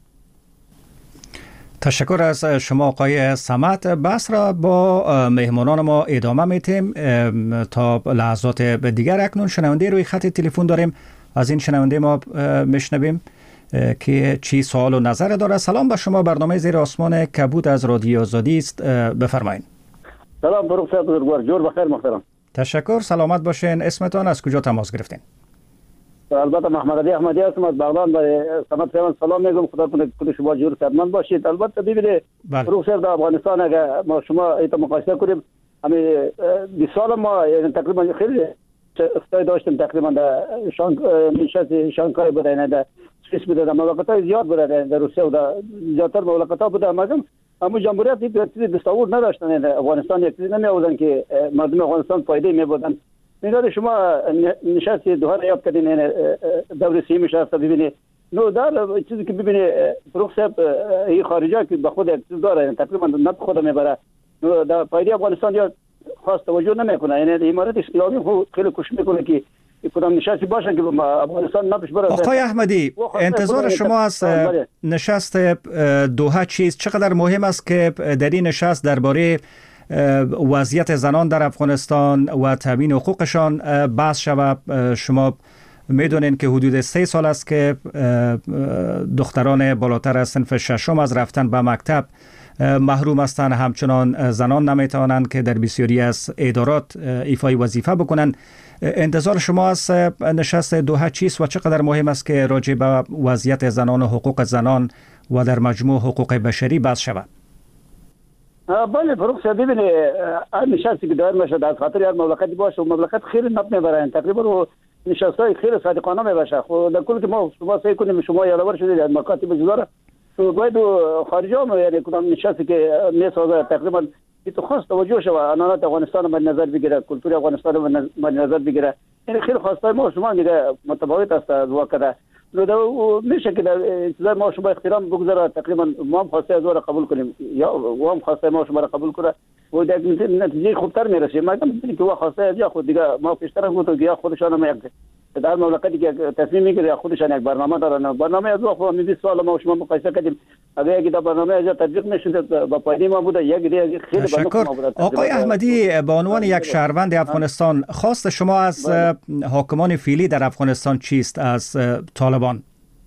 تشکر از شما آقای صمد. بحث را با مهمانان ما ادامه میتیم تا لحظات دیگر. اکنون شنونده روی خط تلفن داریم، از این شنونده ما میشنویم که چی سوال و نظر داره. سلام به شما، برنامه زیر آسمان کبود از رادیو آزادی است، بفرمایید. سلام بروک صاحب بزرگوار، جور بخیر محترم. تشکر، سلامت باشین. اسمتان، از کجا تماس گرفتین؟ البته محمد علی احمدی هستم از بغداد. به صمد صاحب سلام میگم، خدا کنه که شما جور صحتمند باشید. البته ببینید بروک صاحب، در افغانستان اگر ما شما ایت مقایسه کنیم، همین بیست سال ما تقریبا خیلی استای داشتیم، تقریبا در شانگ نشست شانگهای بوده، نه در سوئیس بوده، در مملکت‌های زیاد بوده، در روسیه و در زیادتر مملکت‌ها بوده. مردم اما جمهوریت یک چیزی دستاورد نداشتن، افغانستان یک چیزی نمی‌آوردن که مردم افغانستان فایده می‌بردن. می‌دونید شما نشست دوها را یاد کردین، دور سیمی نشست ببینید، نو در چیزی که ببینید فروخ صاحب این خارجه که به خود اقتصاد داره، تقریبا نه خود میبره، نو در فایده افغانستان یا خاص توجه نمیکنه. یعنی امارات اسلامی خود خیلی کوشش میکنه که کدام نشستی باشه که افغانستان نپیش بره. آقای احمدی، انتظار شما از نشست دوحه چیست؟ چقدر مهم است که در این نشست درباره وضعیت زنان در افغانستان و تامین حقوقشان بحث شود؟ شما میدونین که حدود سه سال است که دختران بالاتر از صنف ششم از رفتن به مکتب محروم هستند، همچنان زنان نمیتوانند که در بسیاری از ادارات ایفای وظیفه بکنند. انتظار شما از نشست دوحه چیست و چقدر مهم است که راجع به وضعیت زنان و حقوق زنان و در مجموع حقوق بشری بحث شود؟ بله فروخ صاحب، ببینید نشستی که دایر میشه از خاطر یک مملکتی باشه و مملکت خیلی نپ میبرن، تقریبا نشستای خیلی صادقانه میباشه. خب در کل که ما شما سعی کنیم، شما یادآور شدید از مکاتب جداره تو باید خارجه هم یعنی کدام نشستی که میسازه تقریبا که تو خاص توجه شود، عنانات افغانستان رو نظر بگیره، کلتور افغانستان رو نظر بگیره. یعنی خیلی خواستای ما شما دیگه متفاوت است از واقعا. لو میشه که در انتظار ما شما احترام بگذاره، تقریبا ما هم خواسته از را قبول کنیم یا و هم خواسته ما شما را قبول کنه. و در نتیجه خوبتر میرسیم. مگر اینکه که خواسته یا خود دیگه ما پیشتر گفتم که یا خودشان هم یک در مملکتی که تصمیم میگیره یا خودشان یک برنامه دارن. برنامه از وقت ما بیست سال ما شما مقایسه کردیم، اگر یک برنامه از تطبیق نشد با پایدی ما بوده، یک دیگه خیلی تشکر. آقای احمدی، به عنوان یک شهروند افغانستان، خواست شما از حاکمان فعلی در افغانستان چیست از طالبان؟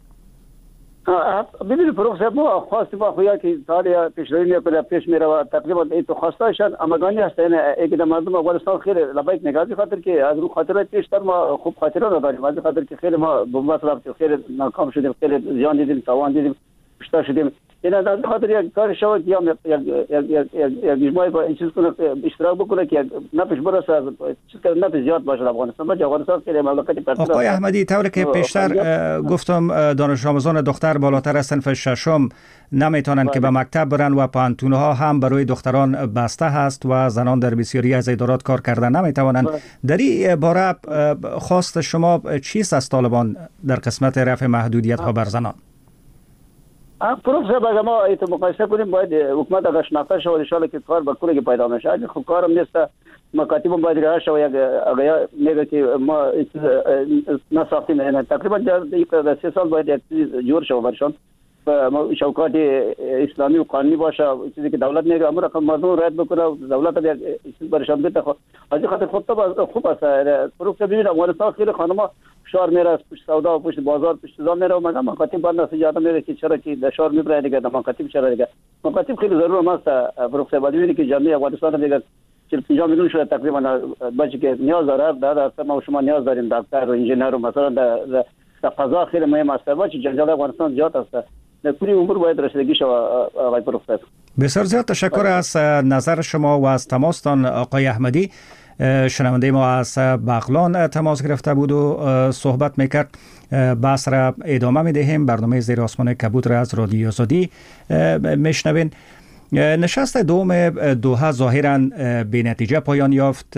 ببینید پروف صاحب، ما خواستیم با خویا که سال پیشروی میکنه پیش میره و تقریبا این تو خواستایشان امگانی هست. یعنی یک مردم افغانستان خیلی لبیک نگازی خاطر که از رو خاطرات پیشتر ما خوب خاطرات داریم، از خاطر که خیلی ما بمباس رفتیم، خیلی ناکام شدیم، خیلی زیان دیدیم، تاوان دیدیم، کشته شدیم. این از خاطر یک کار شود یا یک یک یک مجموعه با این چیز کنه، اشتراک بکنه که نفش برسه از چیز که نفش زیاد باشه افغانستان. ما افغانستان که مملکتی پرتر. آقای احمدی، طوری که پیشتر گفتم دانش آموزان دختر بالاتر از صنف ششم نمیتونن که به مکتب برن و پانتونها هم برای دختران بسته هست و زنان در بسیاری از ادارات کار کردن نمیتوانند. در این باره خواست شما چیست از طالبان در قسمت رفع محدودیت ها بر زنان؟ پروف صاحب، اگر ما ایت مقایسه کنیم باید حکومت اگر شناخته شود ان شاءالله که کار به کوله پیدا میشه. اگه خب کارم نیست مکاتب باید راه شود. اگر میگه که ما نساختیم، یعنی تقریبا در سه سال باید یک چیز جور شود برشان شوکات اسلامی و قانونی باشه، چیزی که دولت میگه امر رقم مردم رعایت بکنه، دولت یک چیز برشان بده. از خاطر خود تو خوب است. پروف صاحب ببینید افغانستان خیلی خانم‌ها شهر میره، پشت سودا و پشت بازار پشت زام میره و مگه مکاتب باید نسیجات میره که چرا که در شهر میبره دیگه در مکاتب چرا دیگه. مکاتب خیلی ضرور است. پروف صاحب ببینید که جامعه افغانستان میگه چهل و پنج میلیون شده تقریبا بچه که نیاز داره، در ما شما نیاز داریم دکتر و انجینر و مثلا در فضا خیلی مهم است. بچه جنجال افغانستان زیاد است. در پوری امور باید رسیدگی شود. آقای پروف صاحب بسیار زیاد تشکر از نظر شما و از تماستان. آقای احمدی شنونده ما از بغلان تماس گرفته بود و صحبت میکرد. بحث را ادامه میدهیم. برنامه زیر آسمان کبود را از رادیو آزادی میشنوین. نشست دوم دوحه ظاهراً به نتیجه پایان یافت.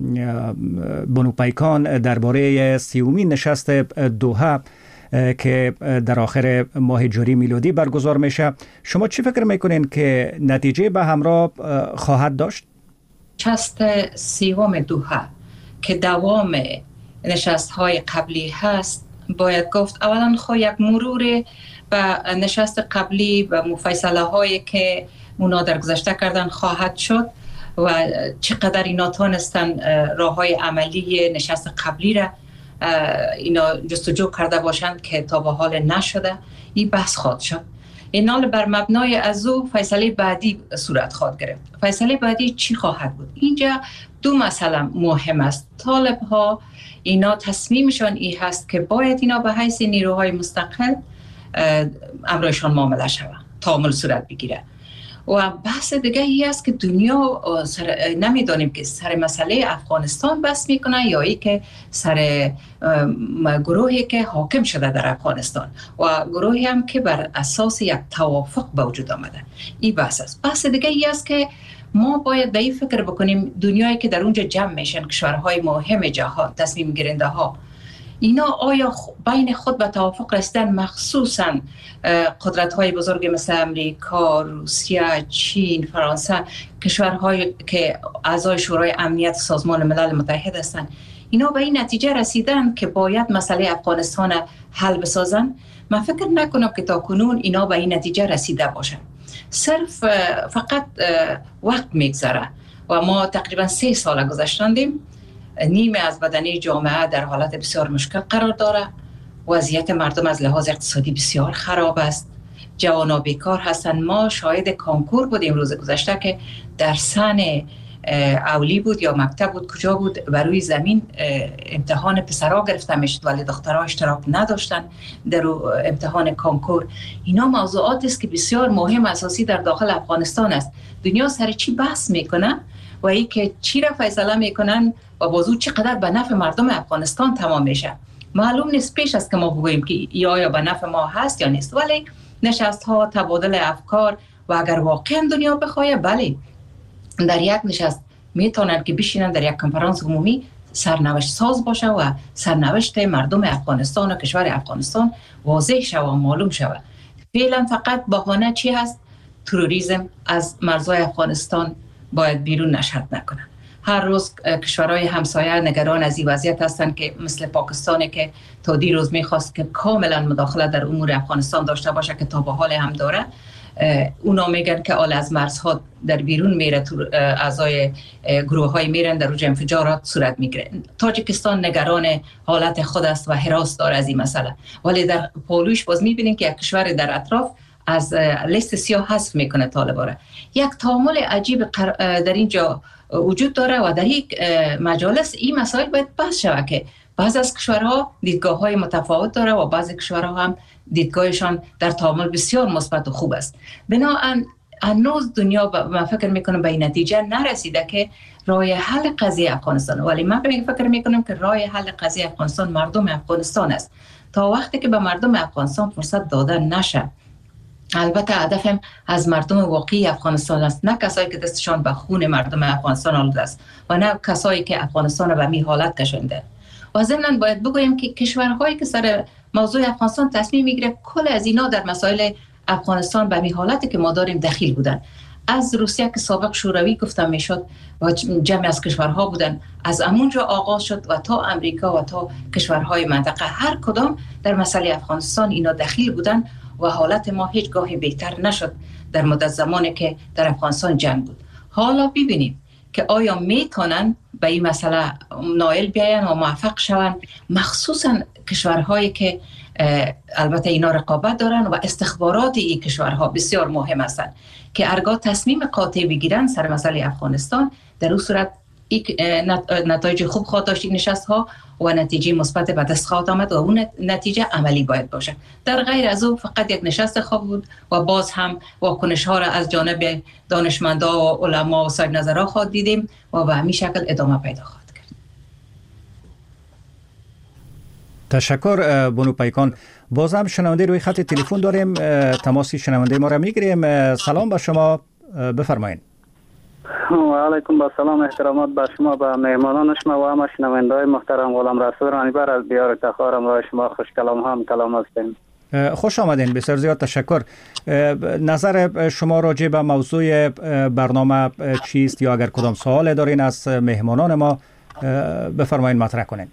بنوپیکان درباره سیومین نشست دوحه که در آخر ماه جوری میلادی برگزار میشه، شما چی فکر میکنین که نتیجه به همراه خواهد داشت؟ نشست سیوم دوحه که دوام نشست های قبلی هست، باید گفت اولا خو یک مرور به نشست قبلی و مفصله هایی که اونا در گذشته کردن خواهد شد و چقدر اینا تانستن راه های عملی نشست قبلی را اینا جستجو کرده باشند که تا به حال نشده. این بحث خواهد شد. این حال بر مبنای از او فیصله بعدی صورت خواهد گرفت. فیصله بعدی چی خواهد بود؟ اینجا دو مسئله مهم است. طالب ها اینا تصمیمشان این هست که باید اینا به حیث نیروهای مستقل امرایشان معامله شود، تعامل صورت بگیره. و بحث دیگه ای است که دنیا نمیدانیم که سر مسئله افغانستان بحث میکنه یا ای که سر گروهی که حاکم شده در افغانستان و گروهی هم که بر اساس یک توافق به وجود آمده. این بحث است. بحث دیگه ای است که ما باید به این فکر بکنیم دنیایی که در اونجا جمع میشن، کشورهای مهم جهان، تصمیم گیرنده ها، اینا آیا بین خود به توافق رسیدن؟ مخصوصا قدرت های بزرگ مثل امریکا، روسیه، چین، فرانسه، کشورهایی که اعضای شورای امنیت سازمان ملل متحد هستند، اینا به این نتیجه رسیدن که باید مسئله افغانستان حل بسازن؟ من فکر نکنم که تا کنون اینا به این نتیجه رسیده باشن. صرف فقط وقت میگذره و ما تقریبا سه سال گذشتندیم. نیمه از بدنه جامعه در حالت بسیار مشکل قرار داره. وضعیت مردم از لحاظ اقتصادی بسیار خراب است. جوانا بیکار هستند. ما شاهد کانکور بودیم روز گذشته که در سن اولی بود یا مکتب بود کجا بود بر روی زمین امتحان پسرها گرفته میشد ولی دخترها اشتراک نداشتن در امتحان کانکور. اینا موضوعات است که بسیار مهم اساسی در داخل افغانستان است. دنیا سر چی بحث میکنه و ای که چی را فیصله میکنن و بازو چقدر به نفع مردم افغانستان تمام میشه. معلوم نیست پیش است که ما بگوییم که یا یا به نفع ما هست یا نیست، ولی نشست ها، تبادل افکار و اگر واقعا دنیا بخواه بله در یک نشست میتونن که بشینن در یک کنفرانس عمومی سرنوشت ساز باشه و سرنوشت مردم افغانستان و کشور افغانستان واضح شود و معلوم شود. فعلا فقط بهانه چی هست؟ تروریسم از مرزهای افغانستان باید بیرون نشر نکنن. هر روز کشورهای همسایه نگران از این وضعیت هستند که مثل پاکستانی که تا دیروز میخواست که کاملا مداخله در امور افغانستان داشته باشه که تا به حال هم داره. اونا میگن که آل از مرزها در بیرون میره، اعضای گروه های میرن در اوج انفجارات صورت میگیره. تاجیکستان نگران حالت خود است و هراس داره از این مسئله، ولی در پالوش باز میبینیم که یک کشور در اطراف از لیست سیاه حذف میکنه طالبان. یک تعامل عجیب در اینجا وجود داره و در یک مجالس این مسائل باید بحث شود که بعض از کشورها دیدگاه های متفاوت داره و بعضی کشورها هم دیدگاهشان در تعامل بسیار مثبت و خوب است. بنابراین هنوز دنیا من فکر میکنم به این نتیجه نرسیده که راه حل قضیه افغانستان، ولی من فکر میکنم که راه حل قضیه افغانستان مردم افغانستان است. تا وقتی که به مردم افغانستان فرصت داده نشه، البته هدفم از مردم واقعی افغانستان است، نه کسایی که دستشان به خون مردم افغانستان آلوده است و نه کسایی که افغانستان را به می حالت کشانده. و ضمناً باید بگویم که کشورهایی که سر موضوع افغانستان تصمیم میگیره کل از اینا در مسائل افغانستان به می حالتی که ما داریم دخیل بودن. از روسیه که سابق شوروی گفتم میشد و جمع از کشورها بودن، از همونجا آغاز شد و تا امریکا و تا کشورهای منطقه هر کدام در مسئله افغانستان اینا دخیل بودن و حالت ما هیچ گاهی بهتر نشد در مدت زمانی که در افغانستان جنگ بود. حالا ببینیم که آیا میتونن به این مسئله نائل بیاین و موفق شون، مخصوصا کشورهایی که البته اینا رقابت دارن و استخبارات این کشورها بسیار مهم هستند که هرگاه تصمیم قاطع بگیرن سر مسئله افغانستان، در اون صورت نتایج خوب خواهد داشت این نشست ها و نتیجه مثبت به دست خواهد آمد و اون نتیجه عملی باید باشه. در غیر از او فقط یک نشست خواب بود و باز هم واکنش ها را از جانب دانشمندا و علما و صاحب نظرها خواهد دیدیم و به همین شکل ادامه پیدا خواهد کرد. تشکر بانو پیکان. باز هم شنونده روی خط تلفن داریم، تماسی شنونده ما را میگیریم. سلام به شما، بفرمایید. و علیکم با سلام، احترامات به شما، به مهمانان شما و همه شنونده‌های محترم. غلام رسول رانیبر از دیار تخارم و شما خوش کلام هم کلام هستیم. خوش آمدین، بسیار زیاد تشکر. نظر شما راجع به موضوع برنامه چیست یا اگر کدام سوال دارین از مهمانان ما بفرمایید مطرح کنین.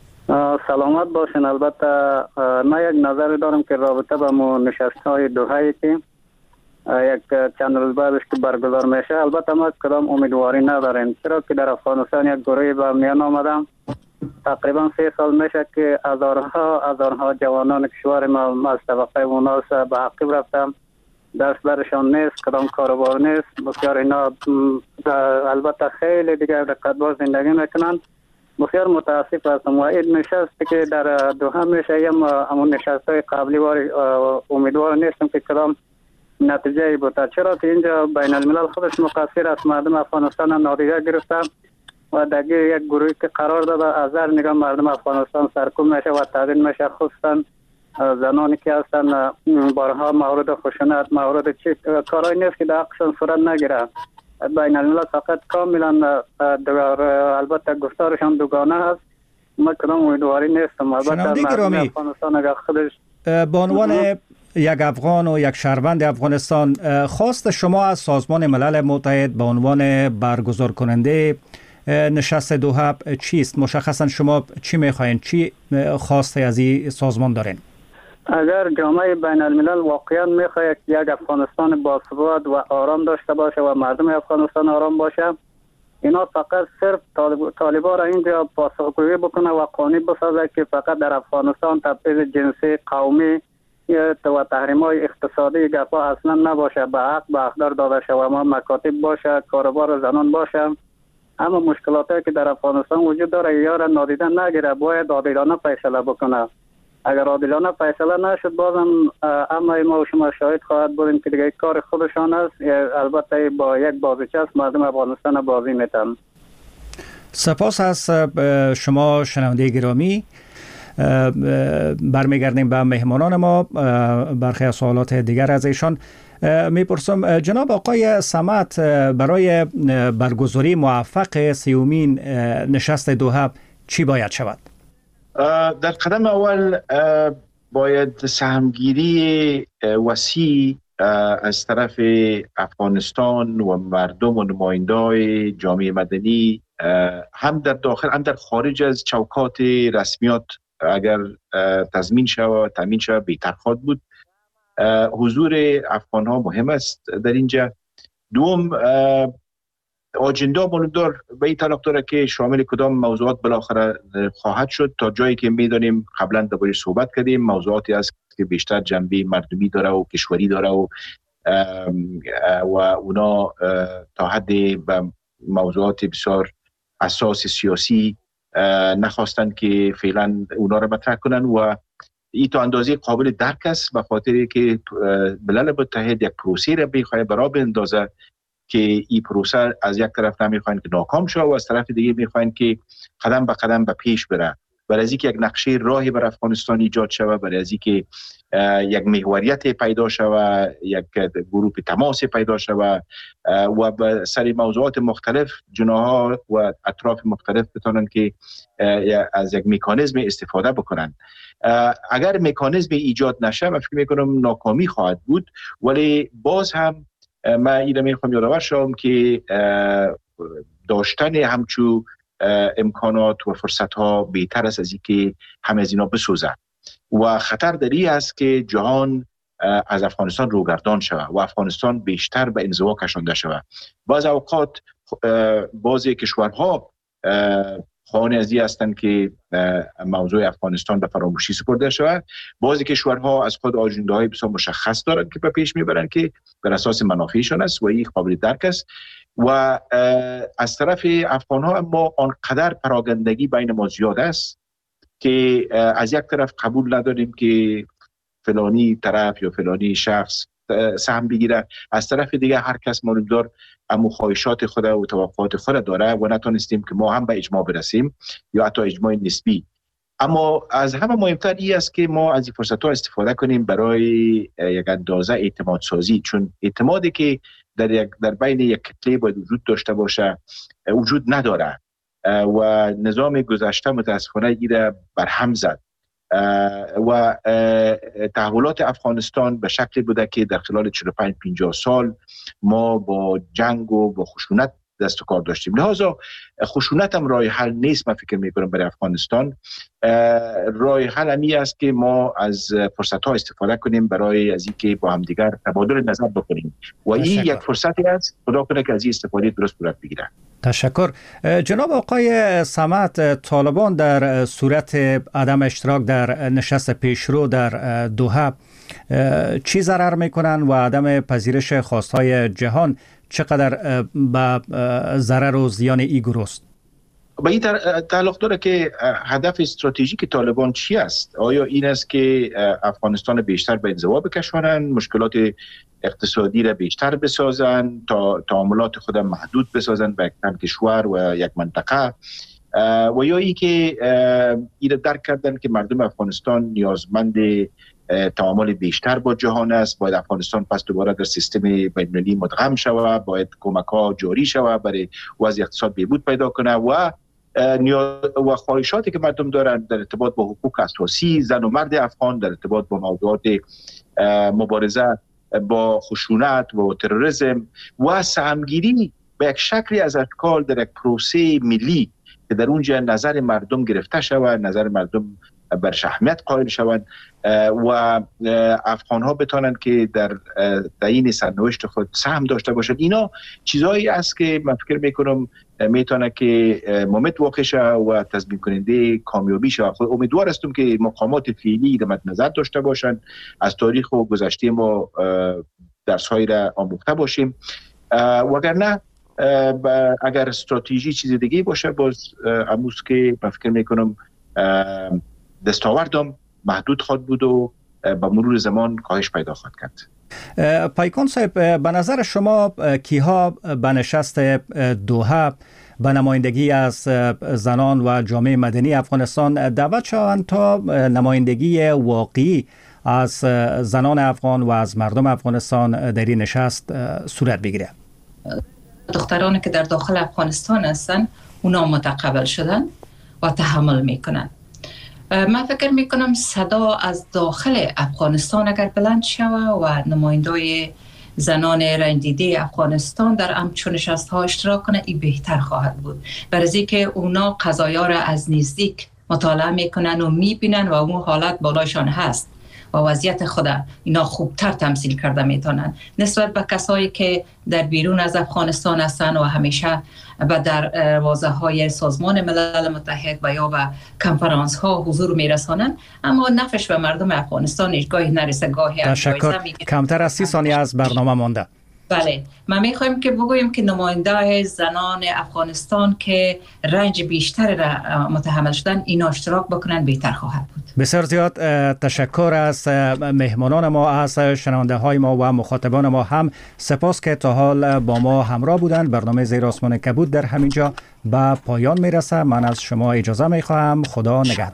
سلامت باشین. البته من یک نظر دارم که رابطه با نشست‌های دوحه‌ای که یک چند روز بعدش که برگزار میشه، البته ما کدام امیدواری نداریم، چرا که در افغانستان یک گروهی به میان آمدم. تقریبا سه سال میشه که هزارها هزارها جوانان کشور ما از طبقه اوناس به عقب رفتم، دست برشان نیست، کدام کاروبار نیست. بسیار اینا البته خیلی دیگه رقتبار زندگی میکنن. بسیار متاسف هستم و این نشستی که در دوحه میشه یم همون نشستهای قبلی واری امیدوار نیستم که کدام نتیجه بوده، چرا که اینجا بین الملل خودش مقصر است. مردم افغانستان نادیده گرفته و دیگه یک گروهی که قرار داده از هر نگاه مردم افغانستان سرکوب میشه و تعدیل میشه، خصوصا زنانی که هستن بارها مورد خشونت، مورد چی کارهای نیست که در حقشان صورت نگیره. بین الملل فقط کاملا البته گفتارشان دوگانه هست. ما کدام امیدواری نیستم. البته مردم افغانستان اگر خودش به عنوان یک افغان و یک شهروند افغانستان، خواست شما از سازمان ملل متحد به عنوان برگزار کننده نشست دوحه چیست؟ مشخصا شما چی میخواین؟ چی خواسته از این سازمان دارین؟ اگر جامعه بین الملل واقعا میخواهد یک افغانستان باثبات و آرام داشته باشه و مردم افغانستان آرام باشه، اینا فقط صرف طالبان را اینجا پاسخگویی بکنه و قانون بسازه که فقط در افغانستان تبعیض جنسی، قومی و تحریم‌های اقتصادی گپا اصلا نباشه، به حق به حقدار داده شود، ما مکاتب باشه، کاروبار زنان باشه. اما مشکلاتی که در افغانستان وجود داره یا را نادیده نگیره، باید عادلانه فیصله بکنه. اگر عادلانه فیصله نشد بازم اما ما و شما شاهد خواهد بودیم که دیگه کار خودشان است، البته با یک بازیچه مردم افغانستان بازی میتن. سپاس از شما شنونده گرامی. برمیگردیم به مهمانان ما، برخی از سوالات دیگر از ایشان میپرسم. جناب آقای صمد، برای برگزاری موفق سیومین نشست دوحه چی باید شود؟ در قدم اول باید سهمگیری وسیع از طرف افغانستان و مردم و نمایندای جامعه مدنی هم در داخل هم در خارج از چوکات رسمیات اگر تضمین شود تامین شود بهتر خواهد بود. حضور افغان ها مهم است در اینجا. دوم، آجندا مولدار به این طلاق داره که شامل کدام موضوعات بالاخره خواهد شد. تا جایی که میدانیم قبلا دربارش صحبت کردیم، موضوعاتی است که بیشتر جنبه مردمی داره و کشوری داره و و اونا تا حد به موضوعات بسیار اساس سیاسی نخواستن که فعلا اونا را مطرح کنن و این تا اندازه قابل درک است، به خاطر که ملل متحد یک پروسه را بخواد برای بندازه که این پروسه از یک طرف نمیخواین که ناکام شه و از طرف دیگه میخواین که قدم به قدم به پیش بره. برای از اینکه یک نقشه راهی بر افغانستان ایجاد شوه، برای از اینکه یک محوریت پیدا شوه، یک گروه تماس پیدا شوه و به سر موضوعات مختلف جناها و اطراف مختلف بتونن که از یک مکانیزم استفاده بکنن. اگر مکانیزم ایجاد نشه من فکر میکنم ناکامی خواهد بود. ولی باز هم من اینو میخوام یادآور شم که داشتن همچو امکانات و فرصت ها بهتر است از اینکه همه از اینا بسوزن و خطر در این است که جهان از افغانستان روگردان شود و افغانستان بیشتر به انزوا کشانده شود. بعض اوقات بعضی کشورها خواهان از این هستند که موضوع افغانستان به فراموشی سپرده شود. بعضی کشورها از خود آژنده‌های بسیار مشخص دارند که به پیش میبرند که بر اساس منافعشان است و این قابل درک است. و از طرف افغان ها اما آنقدر پراگندگی بین ما زیاد است که از یک طرف قبول نداریم که فلانی طرف یا فلانی شخص سهم بگیره، از طرف دیگه هر کس مالدار اما خواهشات خود و توقعات خود داره و نتونستیم که ما هم به اجماع برسیم یا حتی اجماع نسبی. اما از همه مهمتر این است که ما از این فرصت ها استفاده کنیم برای یک اندازه اعتماد سازی، چون اعتمادی که در یک در بین یک کتله باید وجود داشته باشه وجود نداره و نظام گذشته متاسفانه ایره برهم زد و تحولات افغانستان به شکلی بوده که در خلال چهل و پنج پنجاه سال ما با جنگ و با خشونت دست و کار داشتیم. لحاظا خشونت هم راه حل نیست. من فکر میکنم برای افغانستان راه حل همی است که ما از فرصت ها استفاده کنیم برای از اینکه با هم دیگر تبادل نظر بکنیم و این یک فرصتی است خدا کنه که از این استفاده درست صورت بگیره. تشکر. جناب آقای صمد، طالبان در صورت عدم اشتراک در نشست پیشرو در دوحه چی ضرر میکنن و عدم پذیرش خواستهای جهان چقدر به ضرر و زیان ای گروه است؟ به این تعلق داره که هدف استراتژیک طالبان چی است؟ آیا این است که افغانستان بیشتر به انزوا بکشانند، مشکلات اقتصادی را بیشتر بسازند، تا تعاملات خود محدود بسازند به یک کشور و یک منطقه، و یا ای که این درک کردن که مردم افغانستان نیازمند تعامل بیشتر با جهان است، باید افغانستان پس دوباره در سیستم بین‌المللی مدغم شود، باید کمک ها جاری شود برای وضع اقتصاد بهبود پیدا کنه و و خواهشاتی که مردم دارند در ارتباط با حقوق اساسی زن و مرد افغان، در ارتباط با موضوعات مبارزه با خشونت و تروریسم و سهمگیری به یک شکلی از اشکال در یک پروسه ملی که در اونجا نظر مردم گرفته شود، نظر مردم برش اهمیت قائل شوند و افغان ها بتانند که در تعیین سرنوشت خود سهم داشته باشند. اینا چیزایی است که من فکر میکنم میتونه که ممت واقع شه و تضمین کننده کامیابی شه. خود امیدوار هستم که مقامات فعلی در مد نظر داشته باشند، از تاریخ و گذشته ما درس‌هایی را آموخته باشیم، وگرنه اگر استراتژی چیز دیگه باشه باز امروز که من فکر میکنم دستاوردم محدود خواهد بود و با مرور زمان کاهش پیدا خواهد کرد. پایکان صاحب، به نظر شما کیها به نشست دوحه به نمایندگی از زنان و جامعه مدنی افغانستان دعوت شوند تا نمایندگی واقعی از زنان افغان و از مردم افغانستان در این نشست صورت بگیره؟ دخترانی که در داخل افغانستان هستند اونا متقبل شدن و تحمل میکنن. من فکر میکنم صدا از داخل افغانستان اگر بلند شود و نمایندای زنان رنجیده افغانستان در همچون نشست ها اشتراک کنه، این بهتر خواهد بود. برای که اونا قضایا را از نزدیک مطالعه میکنن و میبینن و اون حالت بالایشان هست و وضعیت خود اینا خوبتر تمثیل کرده میتونن نسبت به کسایی که در بیرون از افغانستان هستن و همیشه و در واضح های سازمان ملل متحد و یا به کنفرانس ها حضور میرسانن، اما نفعش به مردم افغانستان هیچ گاهی نرسه. گاهی تشکر. کمتر از سی ثانیه از برنامه مانده. بله، ما میخوایم که بگوییم که نماینده زنان افغانستان که رنج بیشتر را متحمل شدن اینا اشتراک بکنن بهتر خواهد بود. بسیار زیاد تشکر از مهمانان ما، از شنونده های ما و مخاطبان ما هم سپاس که تا حال با ما همراه بودند. برنامه زیر آسمان کبود در همینجا به پایان میرسه. من از شما اجازه میخواهم. خدا نگهدار.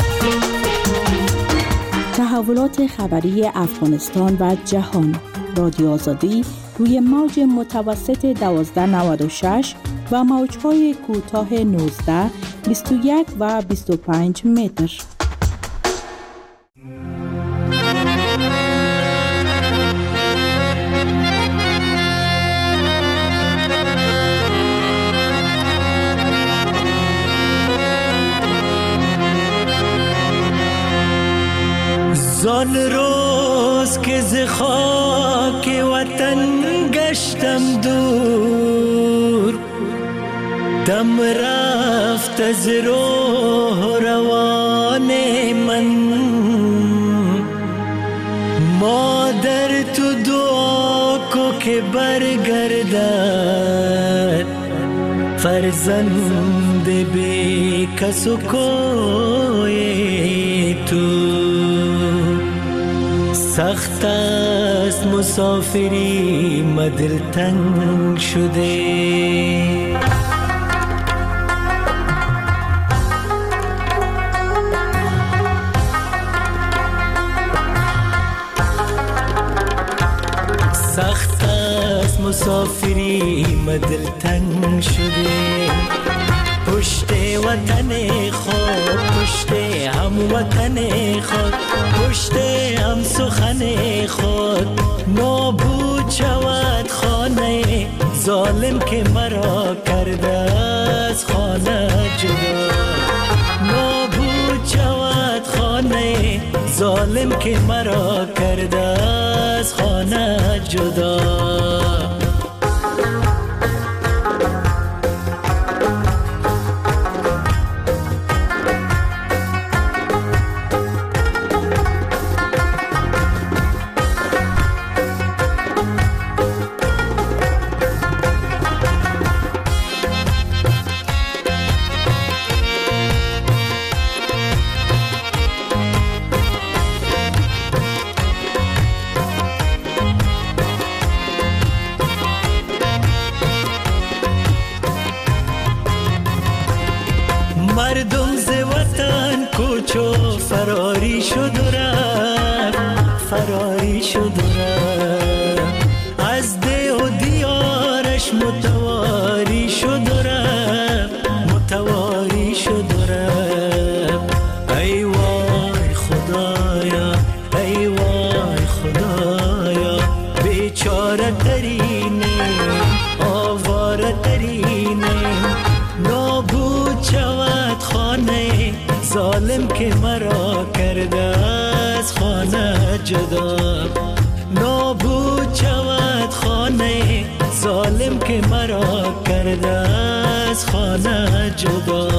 تحولات خبری افغانستان و جهان. رادیو آزادی روی موج متوسط دوازده نود و شش و موج‌های کوتاه نوزده، بیست و یک و بیست و پنج متر. زان روز که ز خاک وطن گشتم دور، دم رفت از روح روان من. مادر تو دعا کو که برگردد فرزند بی کس و کوی تو. سخت است مسافری مدل تنگ شده، سخت است مسافری مدل تنگ شده. پشت وطن خود، پشت هم وطن خود، پشت هم سخن خود. نابود شود خانه ظالم که مرا کرده از خانه جدا. نابود شود خانه ظالم که مرا کرده از خانه جدا. مردم ز وطن کوچو فراری شد و رفت، فراری شد و رفت. از ده و دیارش متواری شد و رفت، متواری شد و رفت. ای وای خدایا، ای وای خدایا، بیچاره ترینیم، آواره ترینیم. نابود شود خانه ظالم که مرا کرده از خانه جدا. نابود شود خانه ظالم که مرا کرده از خانه جدا.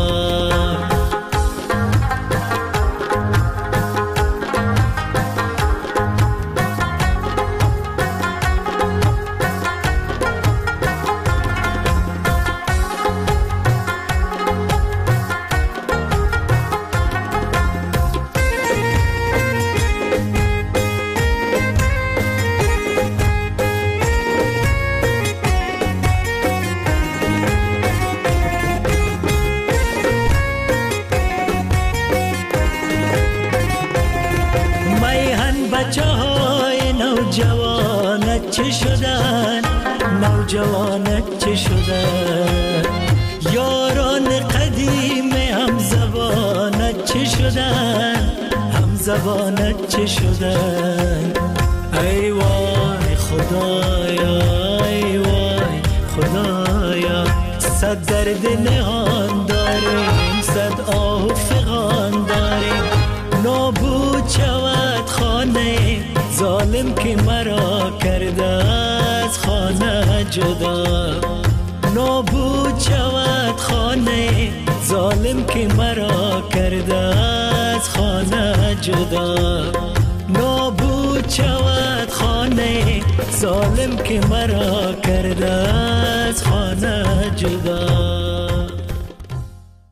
بچه های نوجوانت چه شدن، نوجوانت چه شدن. یاران قدیم هم زبانت چه شدن. شدن، هم زبانت چه شدن. ای وای خدایا، ای وای خدایا، صد درد نهان داریم، صد آه و فغان داریم. نابود شود خانه ظالم که مرا کرده از خانه جدا. نابود شود خانه ظالم که مرا کرده از خانه جدا. نابود شود خانه ظالم که مرا کرده از خانه جدا.